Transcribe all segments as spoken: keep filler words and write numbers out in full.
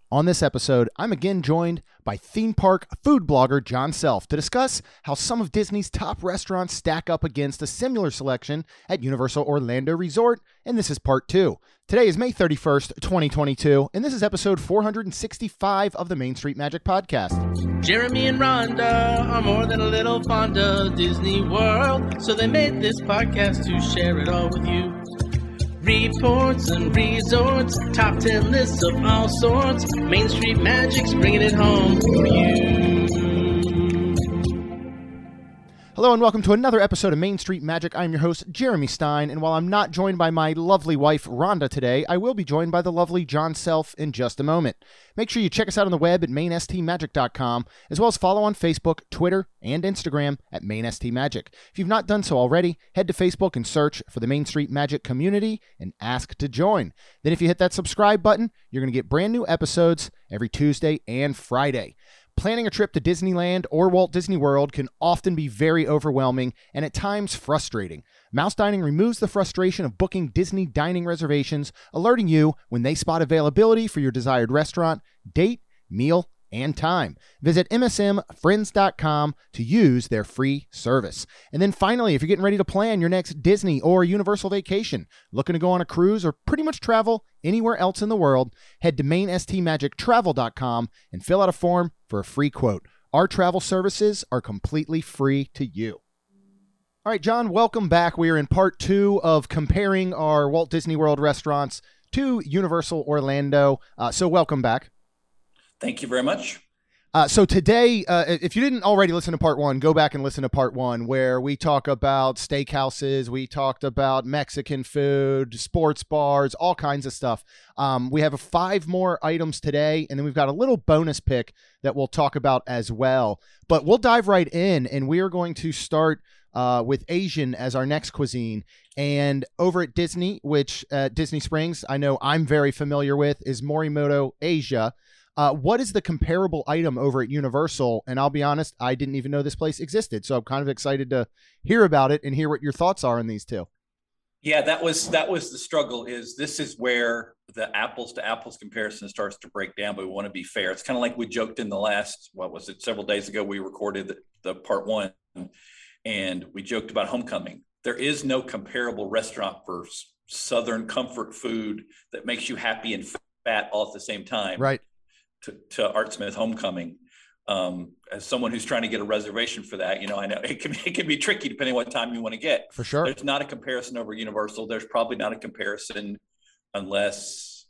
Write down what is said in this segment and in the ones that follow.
On this episode, I'm again joined by theme park food blogger John Self to discuss how some of Disney's top restaurants stack up against a similar selection at Universal Orlando Resort, and this is part two. Today is May thirty-first, twenty twenty-two, and this is episode four hundred sixty-five of the Main Street Magic Podcast. Jeremy and Rhonda are more than a little fond of Disney World, so they made this podcast to share it all with you. Reports and resorts, top ten lists of all sorts. Main Street Magic's bringing it home for you. Hello and welcome to another episode of Main Street Magic. I'm your host, Jeremy Stein, and while I'm not joined by my lovely wife, Rhonda, today, I will be joined by the lovely John Self in just a moment. Make sure you check us out on the web at main s t magic dot com, as well as follow on Facebook, Twitter, and Instagram at mainstmagic. If you've not done so already, head to Facebook and search for the Main Street Magic community and ask to join. Then if you hit that subscribe button, you're going to get brand new episodes every Tuesday and Friday. Planning a trip to Disneyland or Walt Disney World can often be very overwhelming and at times frustrating. Mouse Dining removes the frustration of booking Disney dining reservations, alerting you when they spot availability for your desired restaurant, date, meal, and time. Visit m s m friends dot com to use their free service. And then finally, if you're getting ready to plan your next Disney or Universal vacation, looking to go on a cruise, or pretty much travel anywhere else in the world, head to main s t magic travel dot com and fill out a form for a free quote. Our travel services are completely free to you. All right, John, welcome back. We are in part two of comparing our Walt Disney World restaurants to Universal Orlando. Uh, so welcome back. Thank you very much. Uh, so today, uh, if you didn't already listen to part one, go back and listen to part one, where we talk about steakhouses, we talked about Mexican food, sports bars, all kinds of stuff. Um, we have five more items today, and then we've got a little bonus pick that we'll talk about as well. But we'll dive right in, and we are going to start uh, with Asian as our next cuisine. And over at Disney, which uh, Disney Springs, I know I'm very familiar with, is Morimoto Asia. Uh, what is the comparable item over at Universal? And I'll be honest, I didn't even know this place existed. So I'm kind of excited to hear about it and hear what your thoughts are on these two. Yeah, that was that was the struggle. Is this is where the apples to apples comparison starts to break down, but we want to be fair. It's kind of like we joked in the last, what was it, several days ago, we recorded the, the part one, and we joked about Homecoming. There is no comparable restaurant for Southern comfort food that makes you happy and fat all at the same time. Right. To, to Art Smith Homecoming. Um, as someone who's trying to get a reservation for that, you know, I know it can, it can be tricky depending on what time you want to get. For sure. There's not a comparison over Universal. There's probably not a comparison unless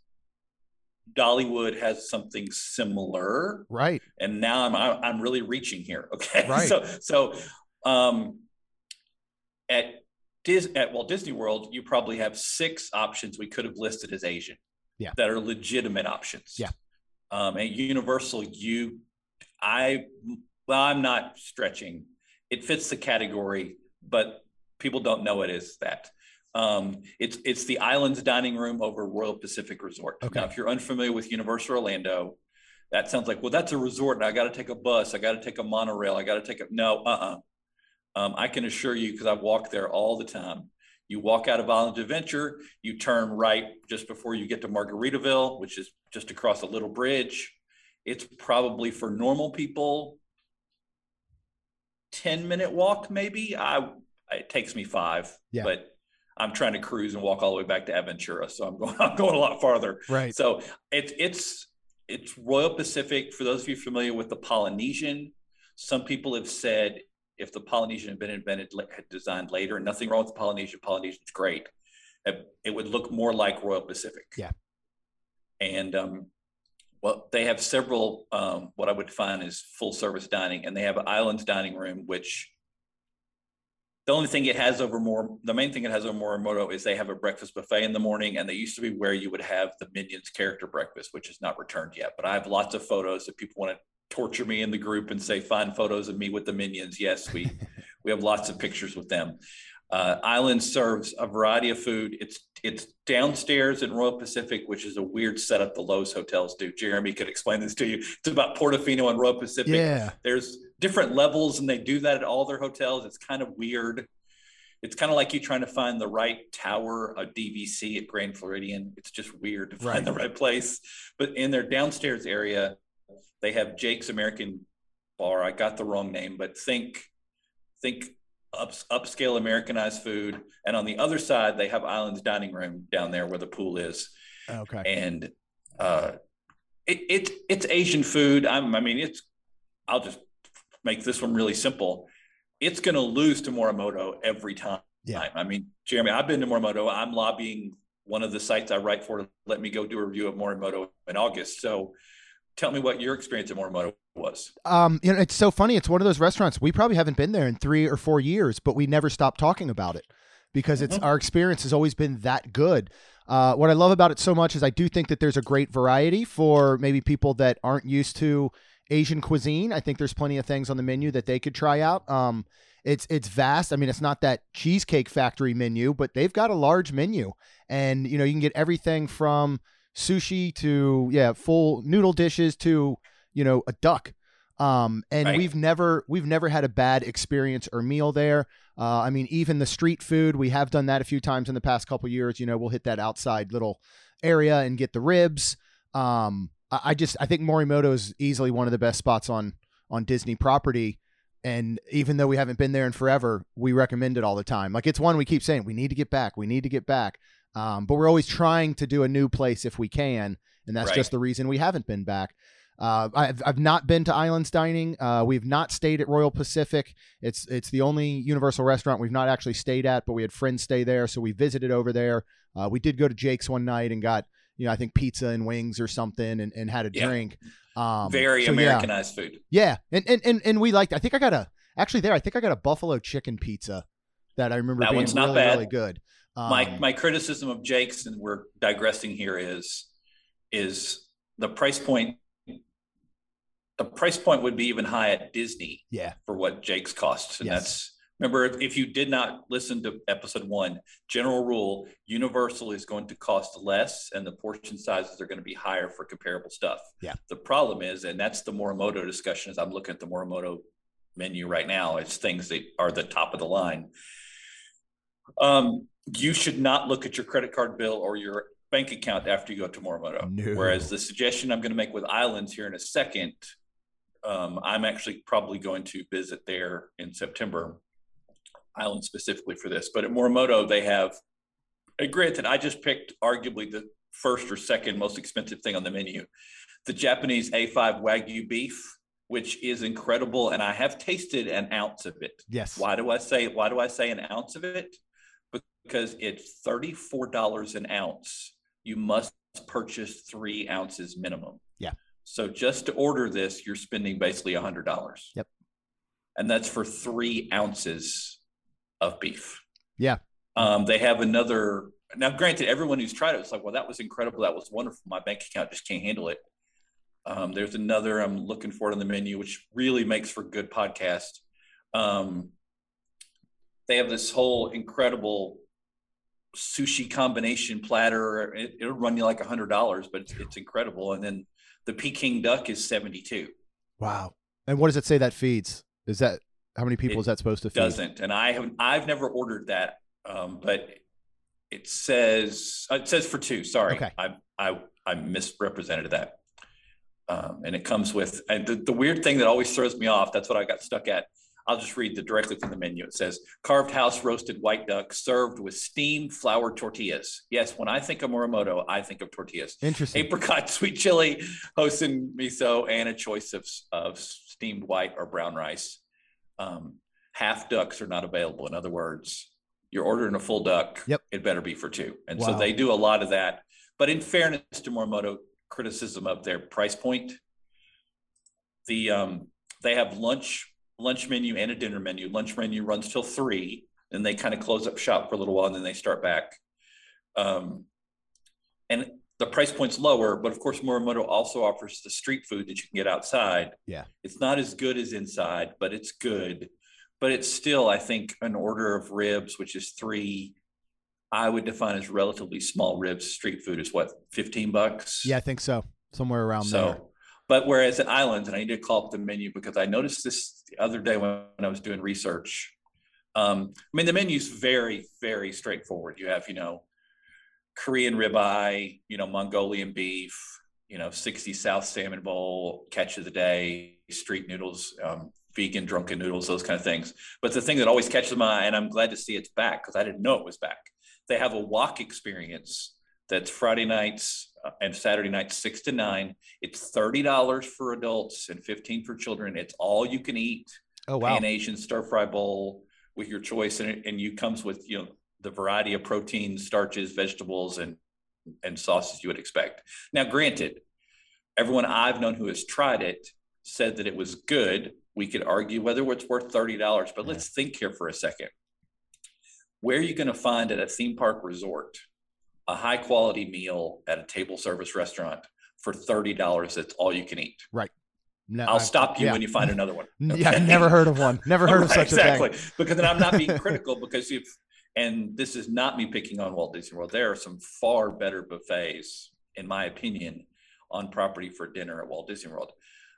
Dollywood has something similar. Right. And now I'm, I'm really reaching here. Okay. Right. So, so um, at Dis, at Walt Disney World, you probably have six options we could have listed as Asian. Yeah. That are legitimate options. Yeah. Um, at Universal, you, I, well, I'm not stretching. It fits the category, but people don't know it is that. Um, it's it's the Islands dining room over Royal Pacific Resort. Okay. Now, if you're unfamiliar with Universal Orlando, that sounds like, well, that's a resort, and I got to take a bus, I got to take a monorail, I got to take a no, uh-uh. Um, I can assure you, because I've walked there all the time. You walk out of Islands Adventure, you turn right just before you get to Margaritaville, which is just across a little bridge. It's probably, for normal people, ten minute walk maybe. I it takes me five, yeah. But I'm trying to cruise and walk all the way back to Aventura, so I'm going I'm going a lot farther. Right. So it's it's it's Royal Pacific. For those of you familiar with the Polynesian, some people have said, if the Polynesian had been invented, had designed later, nothing wrong with the Polynesian. Polynesian's great. It would look more like Royal Pacific. Yeah. And um, well, they have several, um, what I would define as full service dining, and they have an Islands dining room, which the only thing it has over more, the main thing it has over Morimoto is they have a breakfast buffet in the morning, and they used to be where you would have the Minions character breakfast, which is not returned yet. But I have lots of photos if people want to torture me in the group and say, find photos of me with the Minions. Yes, we we have lots of pictures with them. Uh, Island serves a variety of food. It's it's downstairs in Royal Pacific, which is a weird setup the Lowe's hotels do. Jeremy could explain this to you. It's about Portofino and Royal Pacific. Yeah. There's different levels, and they do that at all their hotels. It's kind of weird. it's kind of like you trying to find the right tower of D V C at Grand Floridian. It's just weird to find Right. the right place. But in their downstairs area, they have Jake's American Bar. I got the wrong name, but think think up, upscale Americanized food. And on the other side, they have Island's Dining Room down there where the pool is. Okay. And uh, it, it it's Asian food. I'm, I mean, it's. I'll just make this one really simple. It's going to lose to Morimoto every time. Yeah. I mean, Jeremy, I've been to Morimoto. I'm lobbying one of the sites I write for to let me go do a review of Morimoto in August. So tell me what your experience at Morimoto was. Um, you know, it's so funny. It's one of those restaurants. We probably haven't been there in three or four years, but we never stopped talking about it because it's Mhm. our experience has always been that good. Uh, what I love about it so much is I do think that there's a great variety for maybe people that aren't used to Asian cuisine. I think there's plenty of things on the menu that they could try out. Um, it's it's vast. I mean, it's not that Cheesecake Factory menu, but they've got a large menu, and you know you can get everything from sushi to yeah full noodle dishes to you know a duck. Um, and Right. we've never we've never had a bad experience or meal there. Uh, I mean, even the street food, we have done that a few times in the past couple of years. You know, we'll hit that outside little area and get the ribs. Um, I, I just I think Morimoto is easily one of the best spots on on Disney property. And even though we haven't been there in forever, we recommend it all the time. Like it's one we keep saying we need to get back, we need to get back. Um, but we're always trying to do a new place if we can, and that's Right. just the reason we haven't been back. Uh, I've I've not been to Islands Dining. Uh, we've not stayed at Royal Pacific. It's it's the only Universal restaurant we've not actually stayed at, but we had friends stay there, so we visited over there. Uh, we did go to Jake's one night and got you know I think pizza and wings or something, and, and had a Yeah. drink. Um, Very so, yeah. Americanized food. Yeah, and, and and and we liked. I think I got a actually there. I think I got a buffalo chicken pizza that I remember That being one's not really bad. really good. Um, my my criticism of Jake's, and we're digressing here, is is the price point. The price point would be even high at Disney yeah, for what Jake's costs, and Yes. that's remember if you did not listen to episode one, general rule: Universal is going to cost less, and the portion sizes are going to be higher for comparable stuff. Yeah. The problem is, and that's the Morimoto discussion. As I'm looking at the Morimoto menu right now, it's things that are the top of the line. Um, you should not look at your credit card bill or your bank account after you go to Morimoto. No. Whereas the suggestion I'm going to make with Islands here in a second, um, I'm actually probably going to visit there in September, Island specifically for this. But at Morimoto, they have, and granted, I just picked arguably the first or second most expensive thing on the menu, the Japanese A five Wagyu beef, which is incredible, and I have tasted an ounce of it. yes, Why do I say why do I say an ounce of it? Because it's thirty-four dollars an ounce. You must purchase three ounces minimum. Yeah. So just to order this, you're spending basically a hundred dollars. Yep. And that's for three ounces of beef. Yeah. Um, they have another. Now, granted, everyone who's tried it, it's like, well, that was incredible. That was wonderful. My bank account just can't handle it. Um, there's another I'm looking for it on the menu, which really makes for good podcast. Um, they have this whole incredible sushi combination platter. It, it'll run you like a hundred dollars, but it's, it's incredible. And then the Peking duck is seventy-two. wow. And what does it say that feeds? Is that how many people It is that supposed to feed? Doesn't, and I have I've never ordered that, um, but it says it says for two. Sorry, Okay. I I I misrepresented that. Um, and it comes with, and the, the weird thing that always throws me off, that's what I got stuck at. I'll just read the directly from the menu. It says carved house roasted white duck served with steamed flour tortillas. Yes, when I think of Morimoto, I think of tortillas. Interesting. Apricot sweet chili, hoisin miso, and a choice of, of steamed white or brown rice. Um, half ducks are not available. In other words, you're ordering a full duck. Yep. It better be for two. And Wow. so they do a lot of that. But in fairness to Morimoto, criticism of their price point, the um, they have lunch lunch menu and a dinner menu. Lunch menu runs till three, and they kind of close up shop for a little while, and then they start back. Um, and the price point's lower, but of course, Morimoto also offers the street food that you can get outside. Yeah. It's not as good as inside, but it's good. But it's still, I think, an order of ribs, which is three, I would define as relatively small ribs. Street food is what, fifteen bucks? Yeah, I think so. Somewhere around So, there. but whereas at Islands, and I need to call up the menu because I noticed this the other day when, when I was doing research, Um, I mean, the menu's very, very straightforward. You have, you know, Korean ribeye, you know, Mongolian beef, you know, sixty South salmon bowl, catch of the day, street noodles, um, vegan drunken noodles, those kind of things. But the thing that always catches my eye, and I'm glad to see it's back because I didn't know it was back. They have a wok experience that's Friday nights uh, and Saturday nights, six to nine. It's thirty dollars for adults and fifteen for children. It's all you can eat. Oh, wow. Pan Asian stir fry bowl with your choice. And it, and you comes with, you know, the variety of proteins, starches, vegetables, and, and sauces you would expect. Now, granted, everyone I've known who has tried it said that it was good. We could argue whether it's worth thirty dollars, but yeah. Let's think here for a second. Where are you going to find at a theme park resort a high quality meal at a table service restaurant for thirty dollars that's all you can eat? Right. No, I'll I've, stop you yeah. when you find another one. Okay? Yeah, never heard of one. Never heard of right, such exactly. a thing. Because then I'm not being critical because if, and this is not me picking on Walt Disney World. There are some far better buffets, in my opinion, on property for dinner at Walt Disney World.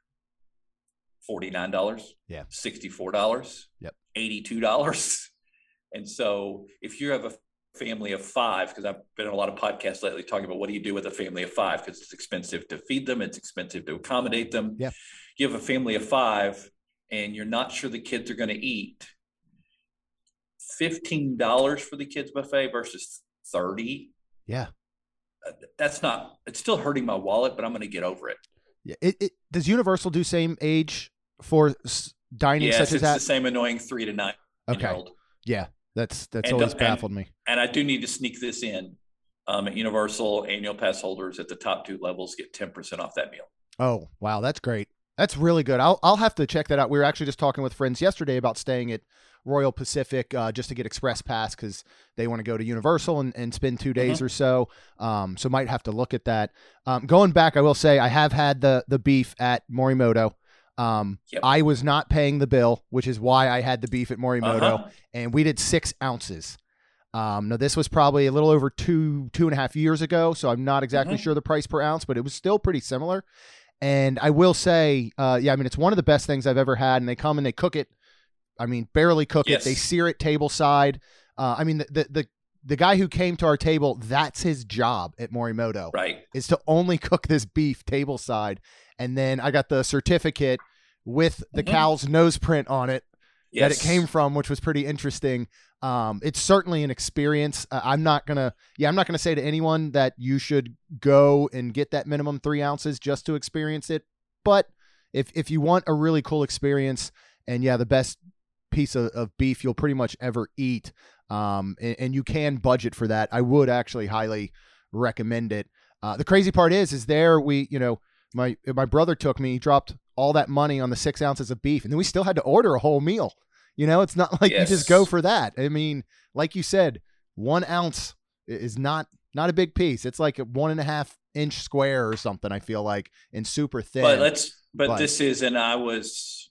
forty-nine dollars, yeah, sixty-four dollars, yep, eighty-two dollars. And so if you have a family of five, because I've been on a lot of podcasts lately talking about what do you do with a family of five, because it's expensive to feed them, it's expensive to accommodate them. Yeah. You have a family of five and you're not sure the kids are going to eat. fifteen dollars for the kids buffet versus thirty. Yeah. That's not, it's still hurting my wallet, but I'm going to get over it. Yeah. It, it does Universal do same age for dining yes, such as it's that? the same annoying three to nine okay. year old. Yeah. That's, that's and, always and, baffled me. And I do need to sneak this in. Um, at Universal, annual pass holders at the top two levels get ten percent off that meal. Oh, wow. That's great. That's really good. I'll, I'll have to check that out. We were actually just talking with friends yesterday about staying at Royal Pacific uh, just to get express pass because they want to go to Universal and, and spend two days mm-hmm. or so. Um, so might have to look at that. Um, going back, I will say I have had the the beef at Morimoto. Um, yep. I was not paying the bill, which is why I had the beef at Morimoto, uh-huh. and we did six ounces. Um, now this was probably a little over two, two and a half years ago. So I'm not exactly mm-hmm. sure the price per ounce, but it was still pretty similar. And I will say, uh, yeah, I mean, it's one of the best things I've ever had, and they come and they cook it. I mean, barely cook yes. it. They sear it table side. Uh, I mean, the, the, the, the guy who came to our table, that's his job at Morimoto, right? Is to only cook this beef table side. And then I got the certificate with the mm-hmm. cow's nose print on it yes. that it came from, which was pretty interesting. Um, it's certainly an experience. Uh, I'm not going to, yeah, I'm not going to say to anyone that you should go and get that minimum three ounces just to experience it. But if, if you want a really cool experience and yeah, the best piece of, of beef you'll pretty much ever eat, um, and, and you can budget for that, I would actually highly recommend it. Uh, the crazy part is, is there we, you know, my, my brother took me, he dropped all that money on the six ounces of beef, and then we still had to order a whole meal. You know, it's not like yes. you just go for that. I mean, like you said, one ounce is not, not a big piece. It's like a one and a half inch square or something, I feel like, and super thin. But let's, but, but this is, and I was,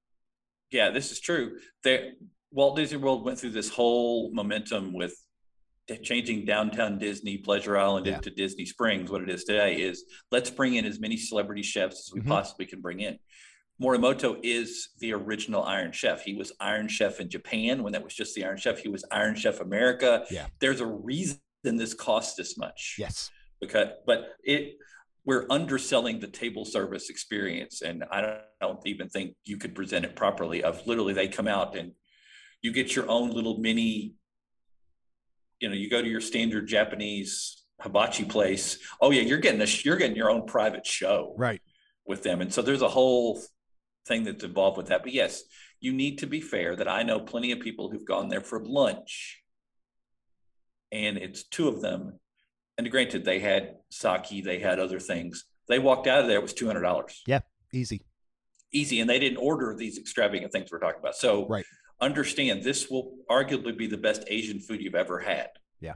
yeah, this is true. There, Walt Disney World went through this whole momentum with changing downtown Disney Pleasure Island yeah. into Disney Springs. What it is today is let's bring in as many celebrity chefs as we mm-hmm. possibly can bring in. Morimoto is the original Iron Chef. He was Iron Chef in Japan when that was just the Iron Chef. He was Iron Chef America. Yeah. There's a reason this costs this much. Yes. Because, but it, we're underselling the table service experience. And I don't, I don't even think you could present it properly. Of literally, they come out and you get your own little mini, you know, you go to your standard Japanese hibachi place. Oh yeah. You're getting a, you're getting your own private show. Right. With them. And so there's a whole thing that's involved with that. But yes, you need to be fair that I know plenty of people who've gone there for lunch and it's two of them. And granted, they had sake, they had other things. They walked out of there, it was two hundred dollars. Yeah, easy. Easy. And they didn't order these extravagant things we're talking about. So right. understand this will arguably be the best Asian food you've ever had. Yeah.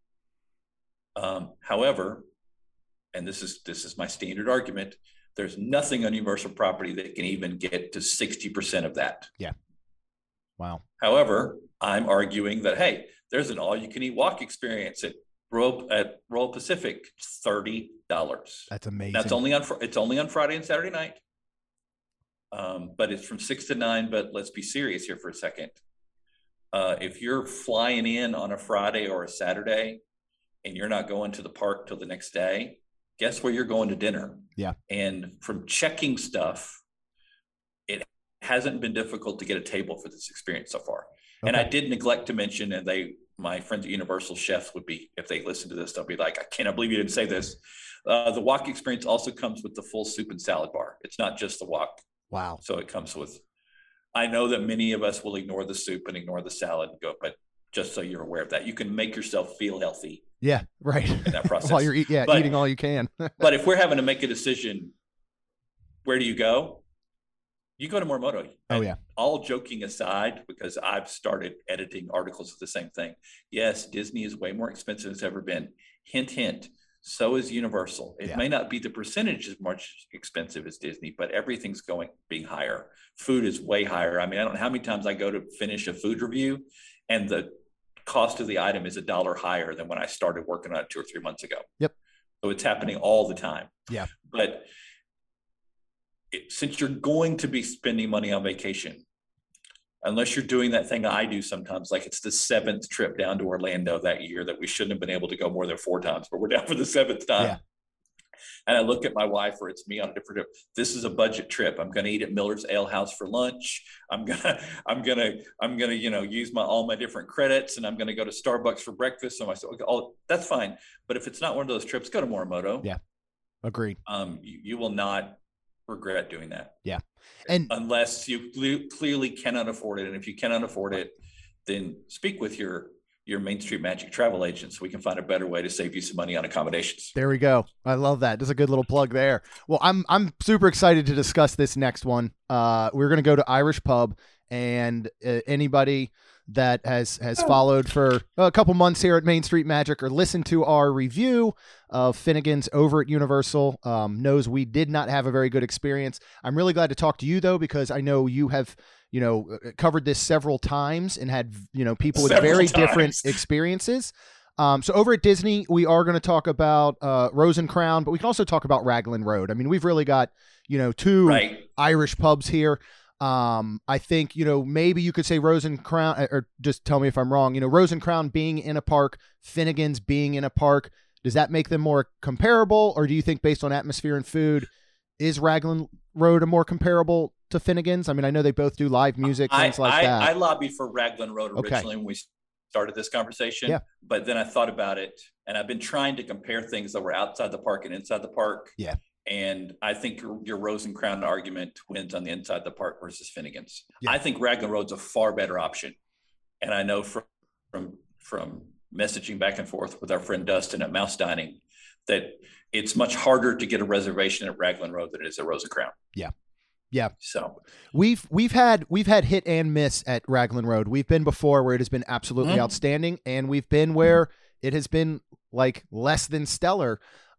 Um, however, and this is, this is my standard argument, there's nothing on Universal property that can even get to sixty percent of that. Yeah. Wow. However, I'm arguing that, hey, there's an all-you-can-eat walk experience at Royal, at Royal Pacific, thirty dollars. That's amazing. That's only on, it's only on Friday and Saturday night. Um, but it's from six to nine, but let's be serious here for a second. Uh, if you're flying in on a Friday or a Saturday and you're not going to the park till the next day, guess where you're going to dinner? Yeah. And from checking stuff, it hasn't been difficult to get a table for this experience so far. Okay. And I did neglect to mention, and they, my friends at Universal chefs would be, if they listen to this, they'll be like, I cannot believe you didn't say this. Uh, the wok experience also comes with the full soup and salad bar. It's not just the wok. Wow. So it comes with, I know that many of us will ignore the soup and ignore the salad and go, but just so you're aware of that, you can make yourself feel healthy. Yeah, right. In that process. While you're eat, yeah, but, eating all you can. But if we're having to make a decision, where do you go? You go to Morimoto. Oh, yeah. All joking aside, because I've started editing articles of the same thing. Yes, Disney is way more expensive than it's ever been. Hint, hint. So is Universal. It yeah. may not be the percentage as much expensive as Disney, but everything's going being higher. Food is way higher. I mean, I don't know how many times I go to finish a food review and the cost of the item is a dollar higher than when I started working on it two or three months ago. Yep. So it's happening all the time. Yeah. But it, since you're going to be spending money on vacation, unless you're doing that thing I do sometimes, like it's the seventh trip down to Orlando that year that we shouldn't have been able to go more than four times, but we're down for the seventh time. Yeah. And I look at my wife, or it's me on a different trip. This is a budget trip. I'm going to eat at Miller's Ale House for lunch. I'm gonna, I'm gonna, I'm gonna, you know, use my all my different credits, and I'm going to go to Starbucks for breakfast. So I said, okay, all that's fine. But if it's not one of those trips, go to Morimoto. Yeah, agreed. Um, you, you will not regret doing that. Yeah, and unless you cle- clearly cannot afford it, and if you cannot afford it, then speak with your. your Main Street Magic travel agent so we can find a better way to save you some money on accommodations. There we go. I love that. That's a good little plug there. Well, I'm I'm super excited to discuss this next one. Uh, we're going to go to Irish Pub, and uh, anybody that has has followed for a couple months here at Main Street Magic or listened to our review of Finnegan's over at Universal um, knows we did not have a very good experience. I'm really glad to talk to you, though, because I know you have you know, covered this several times and had, you know, people with several very times. different experiences. Um, so over at Disney, we are going to talk about uh, Rose and Crown, but we can also talk about Raglan Road. I mean, we've really got, you know, two right. Irish pubs here. Um, I think, you know, maybe you could say Rose and Crown, or just tell me if I'm wrong, you know, Rose and Crown being in a park, Finnegan's being in a park. Does that make them more comparable? Or do you think based on atmosphere and food, is Raglan Road a more comparable to Finnegan's? I mean, I know they both do live music, things I, like I, that. I lobbied for Raglan Road originally okay. when we started this conversation, yeah. but then I thought about it, and I've been trying to compare things that were outside the park and inside the park. Yeah. And I think your, your Rose and Crown argument wins on the inside the park versus Finnegan's. Yeah. I think Raglan Road's a far better option. And I know from, from, from messaging back and forth with our friend Dustin at Mouse Dining that it's much harder to get a reservation at Raglan Road than it is at Rose and Crown. Yeah. Yeah. So we've, we've had, we've had hit and miss at Raglan Road. We've been before where it has been absolutely mm-hmm. outstanding. And we've been where it has been like less than stellar.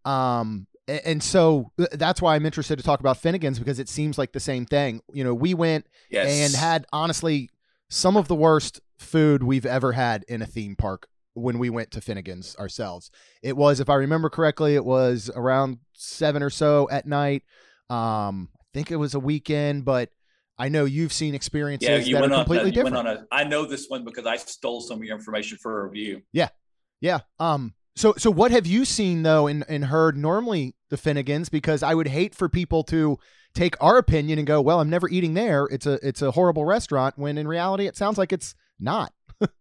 Um, and so that's why I'm interested to talk about Finnegan's, because it seems like the same thing. You know, we went yes. and had honestly some of the worst food we've ever had in a theme park when we went to Finnegan's ourselves. It was, if I remember correctly, it was around seven or so at night. Um, I think it was a weekend, but I know you've seen experiences yeah, you that went are on, completely you different. Went on a, I know this one because I stole some of your information for a review. Yeah. Yeah. Um, so, so what have you seen though, and, and heard normally the Finnegan's, because I would hate for people to take our opinion and go, well, I'm never eating there. It's a, it's a horrible restaurant, when in reality, it sounds like it's not.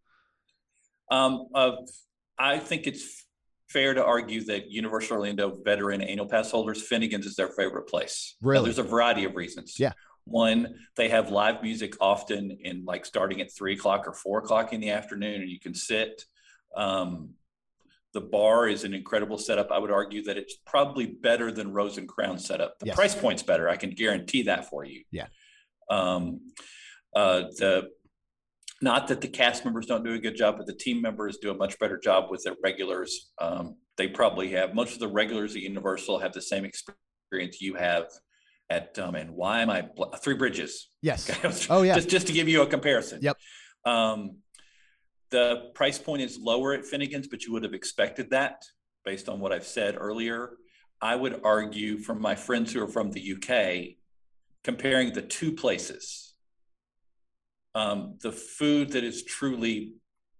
um, uh, I think it's fair to argue that Universal Orlando veteran annual pass holders, Finnegan's is their favorite place. Really? Now, there's a variety of reasons. Yeah. One, they have live music often in like starting at three o'clock or four o'clock in the afternoon, and you can sit. Um, the bar is an incredible setup. I would argue that it's probably better than Rose and Crown setup. The yes. price point's better. I can guarantee that for you. Yeah. Um, uh, the Not that the cast members don't do a good job, but the team members do a much better job with their regulars. Um, they probably have, most of the regulars at Universal have the same experience you have at, um, and why am I, Three Bridges. Yes. Okay. Oh yeah. Just, just to give you a comparison. Yep. Um, the price point is lower at Finnegan's, but you would have expected that based on what I've said earlier. I would argue from my friends who are from the U K, comparing the two places, Um, the food that is truly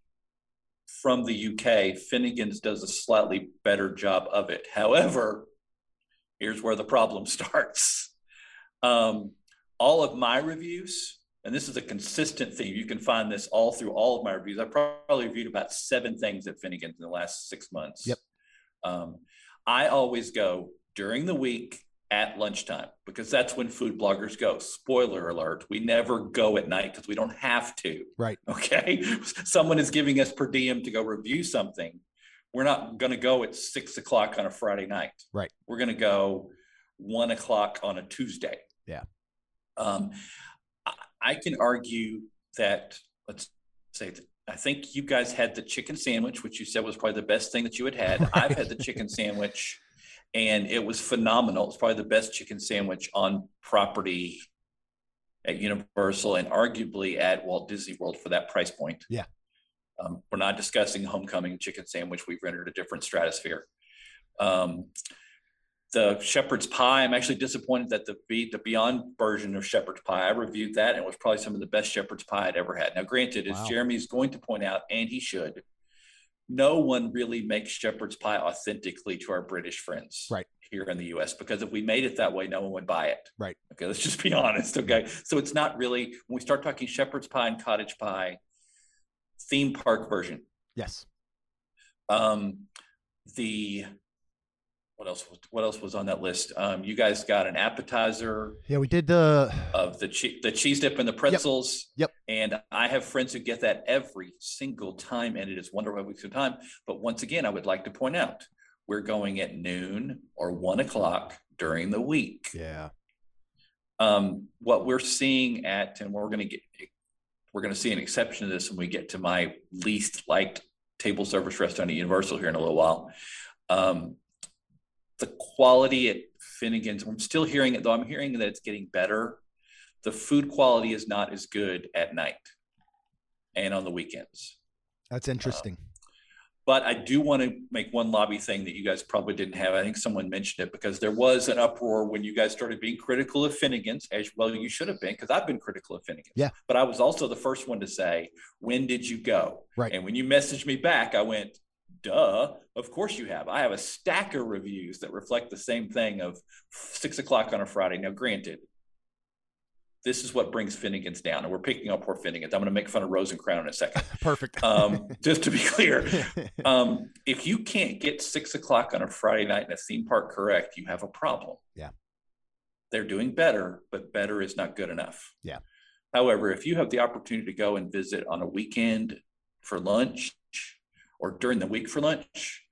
from the U K, Finnegan's does a slightly better job of it. However, here's where the problem starts. Um, all of my reviews, and this is a consistent theme, you can find this all through all of my reviews. I probably reviewed about seven things at Finnegan's in the last six months. Yep. Um, I always go during the week at lunchtime because that's when food bloggers go. Spoiler alert, we never go at night because we don't have to. Right. Okay. Someone is giving us per diem to go review something. We're not going to go at six o'clock on a Friday night. Right. We're going to go one o'clock on a Tuesday. Yeah. Um, I, I can argue that, let's say, that I think you guys had the chicken sandwich, which you said was probably the best thing that you had had. Right. I've had the chicken sandwich and it was phenomenal. It's probably the best chicken sandwich on property at Universal and arguably at Walt Disney World for that price point. Yeah. Um, we're not discussing Homecoming chicken sandwich. We've rendered a different stratosphere. Um, the shepherd's pie, I'm actually disappointed that the, the Beyond version of shepherd's pie, I reviewed that and it was probably some of the best shepherd's pie I'd ever had. Now, granted, as wow. Jeremy's going to point out, and he should, no one really makes shepherd's pie authentically to our British friends right. here in the U S, because if we made it that way, no one would buy it. Right. Okay, let's just be honest. Okay. So it's not really, when we start talking shepherd's pie and cottage pie, theme park version. Yes. Um, the, what else, what else was on that list? Um, you guys got an appetizer. Yeah, we did the, of the, che- the cheese dip and the pretzels. Yep. yep. And I have friends who get that every single time, and it is wonderful every single time. But once again, I would like to point out, we're going at noon or one o'clock during the week. Yeah. Um, what we're seeing at, and we're going to get, we're going to see an exception to this when we get to my least liked table service restaurant at Universal here in a little while. Um, the quality at Finnegan's, I'm still hearing it, though I'm hearing that it's getting better. The food quality is not as good at night and on the weekends. That's interesting. Uh, but I do want to make one lobby thing that you guys probably didn't have. I think someone mentioned it because there was an uproar when you guys started being critical of Finnegan's, as well you should have been, because I've been critical of Finnegan's. Yeah. But I was also the first one to say, when did you go? Right. And when you messaged me back, I went, duh, of course you have. I have a stack of reviews that reflect the same thing of six o'clock on a Friday. Now, granted, this is what brings Finnegan's down, and we're picking up poor Finnegan's. I'm going to make fun of Rose and Crown in a second. Perfect. um, just to be clear, um, if you can't get six o'clock on a Friday night in a theme park correct, you have a problem. Yeah. They're doing better, but better is not good enough. Yeah. However, if you have the opportunity to go and visit on a weekend for lunch or during the week for lunch,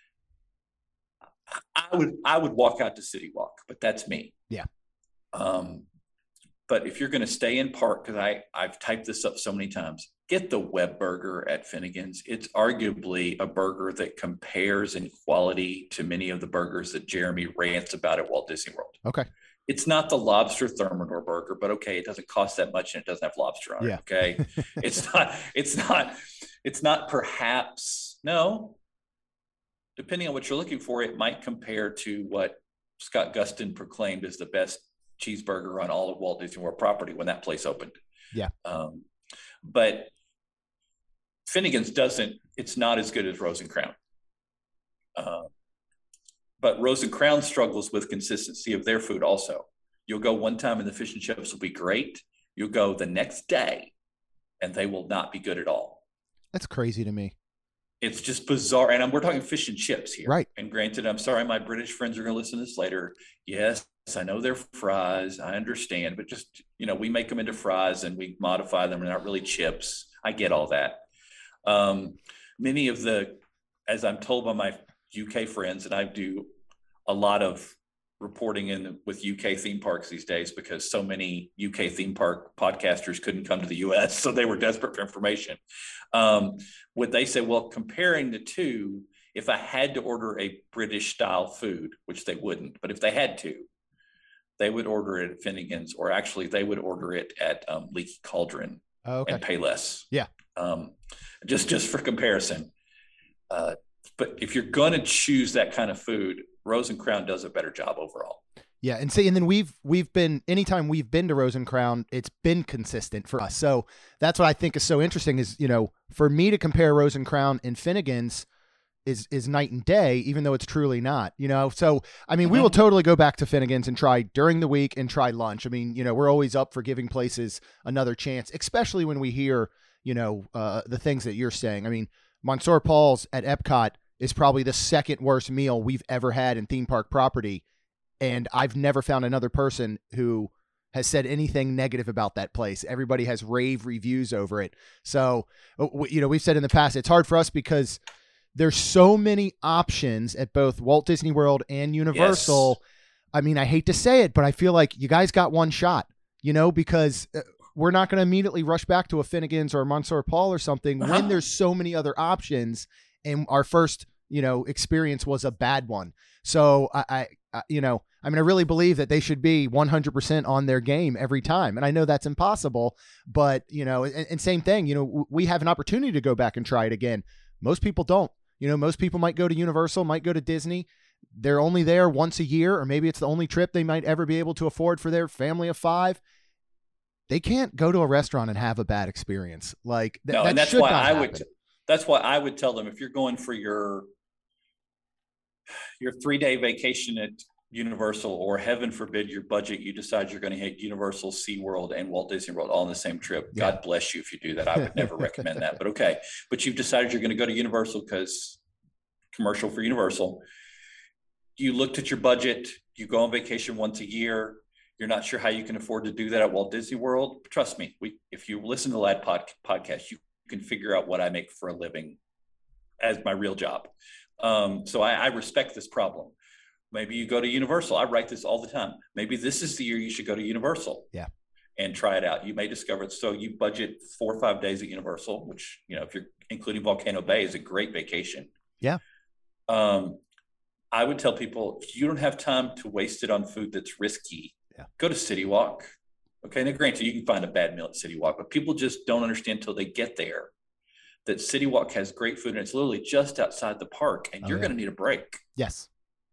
I would I would walk out to City Walk, but that's me. Yeah. Um, but if you're going to stay in park, because I I've typed this up so many times, get the Web Burger at Finnegan's. It's arguably a burger that compares in quality to many of the burgers that Jeremy rants about at Walt Disney World. Okay. It's not the lobster Thermidor burger, but okay, it doesn't cost that much and it doesn't have lobster on yeah. it. Okay. it's not, it's not, it's not perhaps, no, depending on what you're looking for, it might compare to what Scott Gustin proclaimed as the best cheeseburger on all of Walt Disney World property when that place opened. Yeah. Um, but Finnegan's doesn't, it's not as good as Rose and Crown. Uh, but Rose and Crown struggles with consistency of their food also. You'll go one time and the fish and chips will be great. You'll go the next day and they will not be good at all. That's crazy to me. It's just bizarre. And I'm, we're talking fish and chips here. Right. And granted, I'm sorry, my British friends are going to listen to this later. Yes, I know they're fries. I understand. But just, you know, we make them into fries and we modify them. They're not really chips. I get all that. Um, many of the, as I'm told by my U K friends, and I do a lot of reporting in with U K theme parks these days because so many U K theme park podcasters couldn't come to the U S, so they were desperate for information. Um, what they say, well, comparing the two, if I had to order a British style food, which they wouldn't, but if they had to, they would order it at Finnegan's, or actually they would order it at um, Leaky Cauldron oh, okay. and pay less. Yeah. Um, just, just for comparison. Uh, but if you're going to choose that kind of food, Rose and Crown does a better job overall. Yeah, and see, and then we've we've been anytime we've been to Rose and Crown, it's been consistent for us. So that's what I think is so interesting. Is you know, for me to compare Rose and Crown and Finnegan's is is night and day, even though it's truly not. You know, so I mean, mm-hmm. we will totally go back to Finnegan's and try during the week and try lunch. I mean, you know, we're always up for giving places another chance, especially when we hear you know uh, the things that you're saying. I mean, Monsieur Paul's at Epcot is probably the second worst meal we've ever had in theme park property. And I've never found another person who has said anything negative about that place. Everybody has rave reviews over it. So, you know, we've said in the past, it's hard for us because there's so many options at both Walt Disney World and Universal. Yes. I mean, I hate to say it, but I feel like you guys got one shot, you know, because we're not going to immediately rush back to a Finnegan's or a Monsieur Paul or something uh-huh. when there's so many other options. And our first, you know, experience was a bad one. So I, I, I you know, I mean, I really believe that they should be one hundred percent on their game every time. And I know that's impossible, but you know, and, and same thing, you know, we have an opportunity to go back and try it again. Most people don't, you know, most people might go to Universal, might go to Disney. They're only there once a year, or maybe it's the only trip they might ever be able to afford for their family of five. They can't go to a restaurant and have a bad experience. Like th- no, that and that's should why not I happen. would, that's why I would tell them, if you're going for your, your three day vacation at Universal, or heaven forbid your budget, you decide you're going to hit Universal, SeaWorld, and Walt Disney World all on the same trip. Yeah. God bless you if you do that. I would never recommend that, but okay. But you've decided you're going to go to Universal because commercial for Universal. You looked at your budget, you go on vacation once a year. You're not sure how you can afford to do that at Walt Disney World. Trust me, we, if you listen to the Lad pod, podcast, you can figure out what I make for a living as my real job. Um, so I, I respect this problem. Maybe you go to Universal. I write this all the time. Maybe this is the year you should go to Universal. Yeah. And try it out. You may discover it. So you budget four or five days at Universal, which, you know, if you're including Volcano Bay, is a great vacation. Yeah. Um, I would tell people, if you don't have time to waste it on food that's risky, yeah. go to City Walk. Okay. Now, granted, you can find a bad meal at City Walk, but people just don't understand until they get there that City Walk has great food, and it's literally just outside the park, and oh, you're yeah. going to need a break. Yes.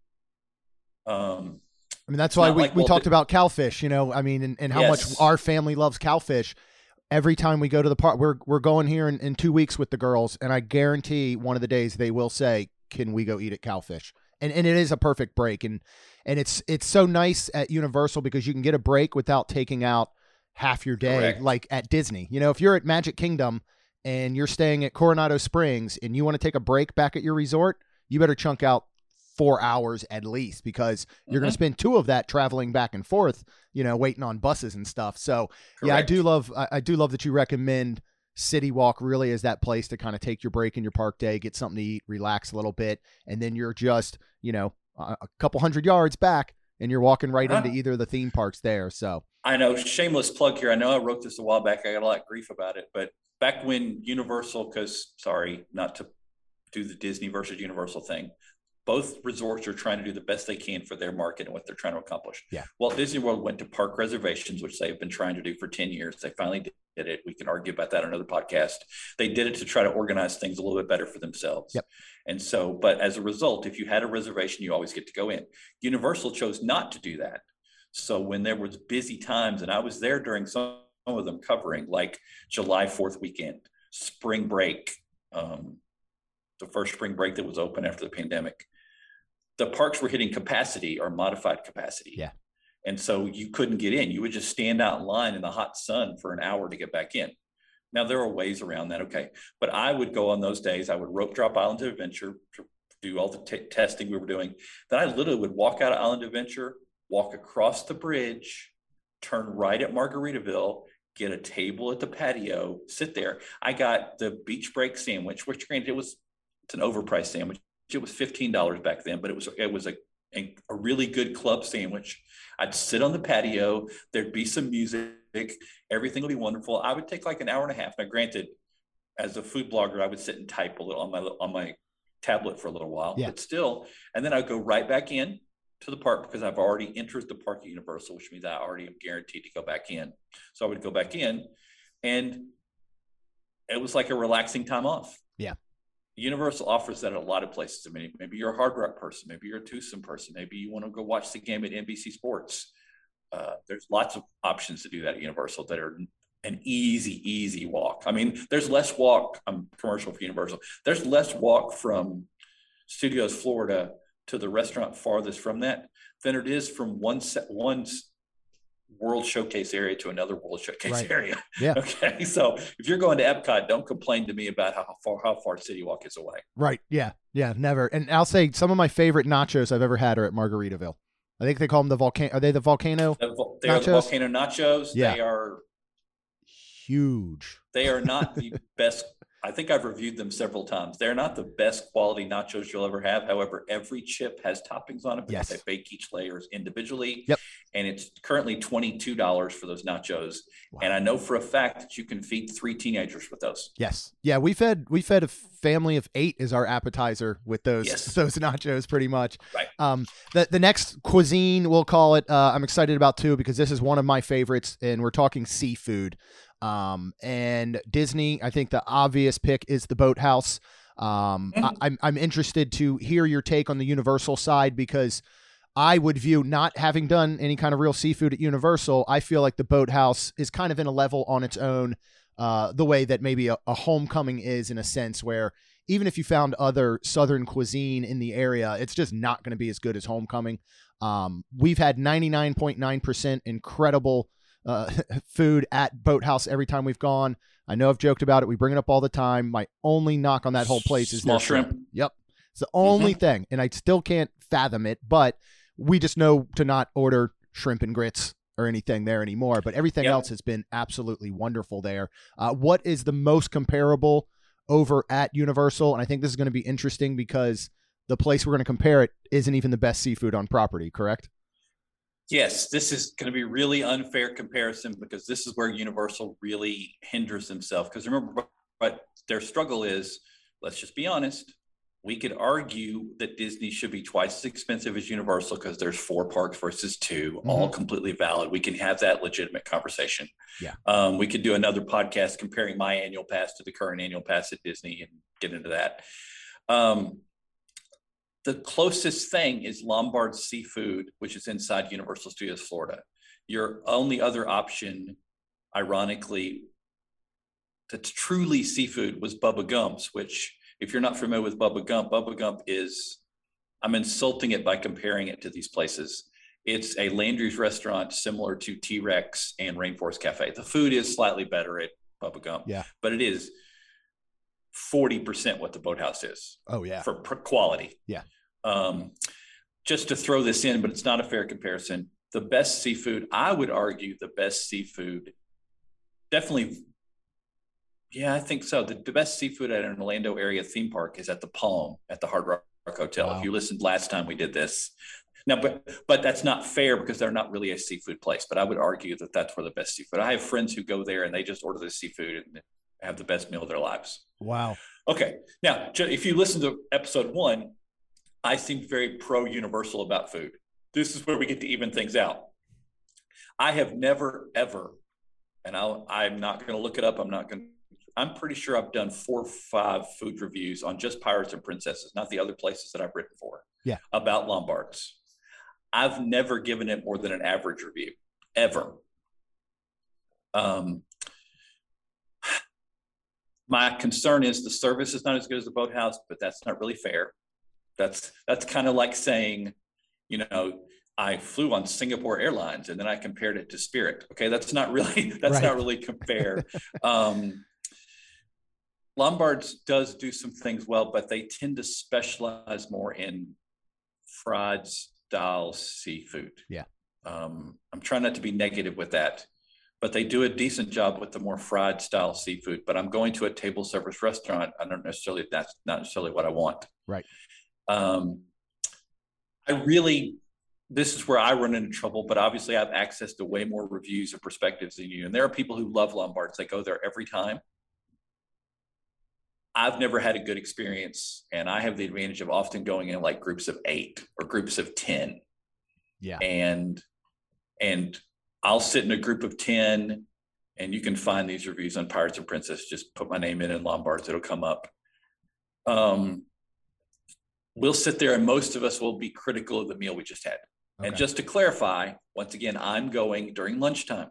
Um, I mean, that's why we, like we talked about CalFish, you know, I mean, and, and how yes. much our family loves CalFish. Every time we go to the park, we're, we're going here in, in two weeks with the girls. And I guarantee one of the days they will say, can we go eat at CalFish? And and it is a perfect break. And, and it's, it's so nice at Universal because you can get a break without taking out half your day. Correct. Like at Disney. You know, if you're at Magic Kingdom and you're staying at Coronado Springs and you want to take a break back at your resort, you better chunk out four hours at least, because you're mm-hmm. going to spend two of that traveling back and forth, you know, waiting on buses and stuff. So Correct. yeah, I do love, I, I do love that you recommend City Walk really as that place to kind of take your break in your park day, get something to eat, relax a little bit. And then you're just, you know, a, a couple hundred yards back and you're walking right uh-huh. into either of the theme parks there. So I know, shameless plug here. I know I wrote this a while back. I got a lot of grief about it, but back when Universal, cause sorry, not to do the Disney versus Universal thing, both resorts are trying to do the best they can for their market and what they're trying to accomplish. Yeah. Walt Disney World went to park reservations, which they've been trying to do for ten years. They finally did it. We can argue about that on another podcast. They did it to try to organize things a little bit better for themselves. Yep. And so, but as a result, if you had a reservation, you always get to go in. Universal chose not to do that. So when there was busy times, and I was there during some of them covering, like July fourth weekend, spring break, um, the first spring break that was open after the pandemic, the parks were hitting capacity or modified capacity. Yeah. And so you couldn't get in. You would just stand out in line in the hot sun for an hour to get back in. Now, there are ways around that. Okay. But I would go on those days. I would rope drop Island of Adventure, to do all the t- testing we were doing. Then I literally would walk out of Island of Adventure, walk across the bridge, turn right at Margaritaville, get a table at the patio, sit there. I got the beach break sandwich, which granted it was, it's an overpriced sandwich. It was fifteen dollars back then, but it was it was a, a a really good club sandwich. I'd sit on the patio. There'd be some music. Everything would be wonderful. I would take like an hour and a half. Now, granted, as a food blogger, I would sit and type a little on my on my tablet for a little while, yeah. but still. And then I'd go right back in to the park because I've already entered the park at Universal, which means I already am guaranteed to go back in. So I would go back in, and it was like a relaxing time off. Yeah. Universal offers that at a lot of places. I mean, maybe you're a Hard Rock person, maybe you're a Tucson person, maybe you want to go watch the game at N B C Sports. Uh, there's lots of options to do that at Universal that are an easy, easy walk. I mean, there's less walk. I'm commercial for Universal. There's less walk from Studios Florida to the restaurant farthest from that than it is from one set one World Showcase area to another World Showcase Right. area. Yeah. Okay. So if you're going to Epcot, don't complain to me about how far how far City Walk is away. Right. Yeah. Yeah. Never. And I'll say some of my favorite nachos I've ever had are at Margaritaville. I think they call them the volcano. Are they the volcano? The, they are the Nachos? volcano nachos. Yeah. They are Huge. they are not the best. I think I've reviewed them several times. They're not the best quality nachos you'll ever have. However, every chip has toppings on it because Yes. they bake each layers individually. Yep. And it's currently twenty-two dollars for those nachos. Wow. And I know for a fact that you can feed three teenagers with those. Yes. Yeah. We fed we fed a family of eight as our appetizer with those Yes. those nachos, pretty much. Right. Um. The the next cuisine we'll call it. Uh, I'm excited about too because this is one of my favorites, and we're talking seafood. Um. And Disney. I think the obvious pick is the Boathouse. Um. Mhm. I, I'm I'm interested to hear your take on the Universal side because I would view, not having done any kind of real seafood at Universal, I feel like the Boathouse is kind of in a level on its own, uh, the way that maybe a, a Homecoming is, in a sense, where even if you found other Southern cuisine in the area, it's just not going to be as good as Homecoming. Um, we've had ninety-nine point nine percent incredible uh, food at Boathouse every time we've gone. I know I've joked about it. We bring it up all the time. My only knock on that whole place is Small their shrimp. Yep. It's the only Mm-hmm. thing, and I still can't fathom it, but we just know to not order shrimp and grits or anything there anymore. But everything Yep. else has been absolutely wonderful there. Uh, what is the most comparable over at Universal? And I think this is going to be interesting because the place we're going to compare it isn't even the best seafood on property, correct? Yes, this is going to be really unfair comparison because this is where Universal really hinders themselves. Because remember, what their struggle is, let's just be honest, we could argue that Disney should be twice as expensive as Universal because there's four parks versus two, Mm-hmm. all completely valid. We can have that legitimate conversation. Yeah. Um, we could do another podcast comparing my annual pass to the current annual pass at Disney and get into that. Um, the closest thing is Lombard's Seafood, which is inside Universal Studios Florida. Your only other option, ironically, that's truly seafood was Bubba Gump's, which, if you're not familiar with Bubba Gump, Bubba Gump is, I'm insulting it by comparing it to these places. It's a Landry's restaurant similar to T-Rex and Rainforest Cafe. The food is slightly better at Bubba Gump, Yeah. but it is forty percent what the Boathouse is Oh, yeah. for pr- quality. Yeah. Um, just to throw this in, but it's not a fair comparison. The best seafood, I would argue the best seafood, definitely. Yeah, I think so. The, the best seafood at an Orlando area theme park is at the Palm at the Hard Rock Hotel. Wow. If you listened last time we did this. Now, but but that's not fair because they're not really a seafood place. But I would argue that that's where the best seafood. I have friends who go there and they just order the seafood and have the best meal of their lives. Wow. Okay. Now, if you listen to episode one, I seemed very pro-Universal about food. This is where we get to even things out. I have never, ever, and I'll, I'm not going to look it up. I'm not going to, I'm pretty sure I've done four or five food reviews on just Pirates and Princesses, not the other places that I've written for. Yeah. About Lombard's. I've never given it more than an average review, ever. Um, my concern is the service is not as good as the Boathouse, but that's not really fair. That's that's kind of like saying, you know, I flew on Singapore Airlines and then I compared it to Spirit. Okay, that's not really that's Right. not really fair. um, Lombard's does do some things well, but they tend to specialize more in fried style seafood. Yeah. Um, I'm trying not to be negative with that, but they do a decent job with the more fried style seafood. But I'm going to a table service restaurant. I don't necessarily, that's not necessarily what I want. Right. Um, I really, this is where I run into trouble, but obviously I have access to way more reviews and perspectives than you. And there are people who love Lombard's. They go there every time. I've never had a good experience, and I have the advantage of often going in like groups of eight or groups of ten. Yeah. And, and I'll sit in a group of ten, and you can find these reviews on Pirates and Princess. Just put my name in in Lombard's, it'll come up. um, we'll sit there and most of us will be critical of the meal we just had. Okay. And just to clarify, once again, I'm going during lunchtime.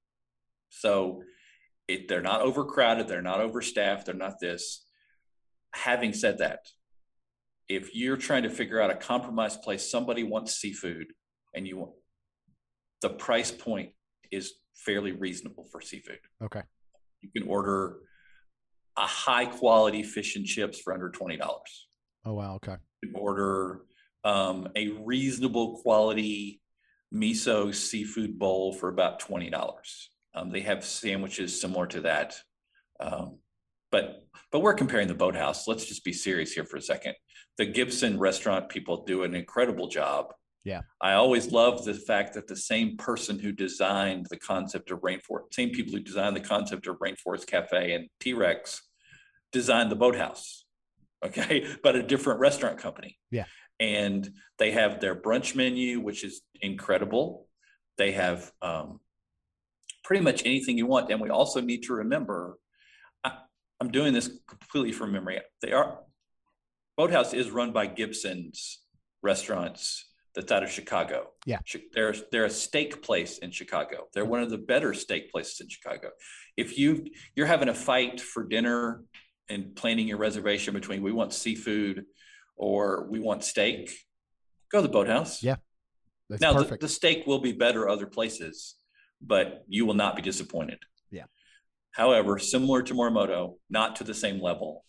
So it, they're not overcrowded. They're not overstaffed. They're not this. Having said that, if you're trying to figure out a compromised place, somebody wants seafood and you want, the price point is fairly reasonable for seafood. Okay. You can order a high quality fish and chips for under twenty dollars. Oh, wow. Okay. You can order um, a reasonable quality miso seafood bowl for about twenty dollars. Um, they have sandwiches similar to that. Um, but but we're comparing the Boathouse. Let's just be serious here for a second. The Gibson restaurant people do an incredible job. Yeah. I always love the fact that the same person who designed the concept of Rainforest, same people who designed the concept of Rainforest Cafe and T-Rex designed the Boathouse. Okay. But a different restaurant company. Yeah. And they have their brunch menu, which is incredible. They have um, pretty much anything you want. And we also need to remember, I, I'm doing this completely from memory. They are, Boathouse is run by Gibson's Restaurants that's out of Chicago. Yeah. They're, they're a steak place in Chicago. They're one of the better steak places in Chicago. If you, you're having a fight for dinner and planning your reservation between we want seafood or we want steak, go to the Boathouse. Yeah. That's now, perfect. The, the steak will be better other places, but you will not be disappointed. Yeah. However, similar to Morimoto, not to the same level.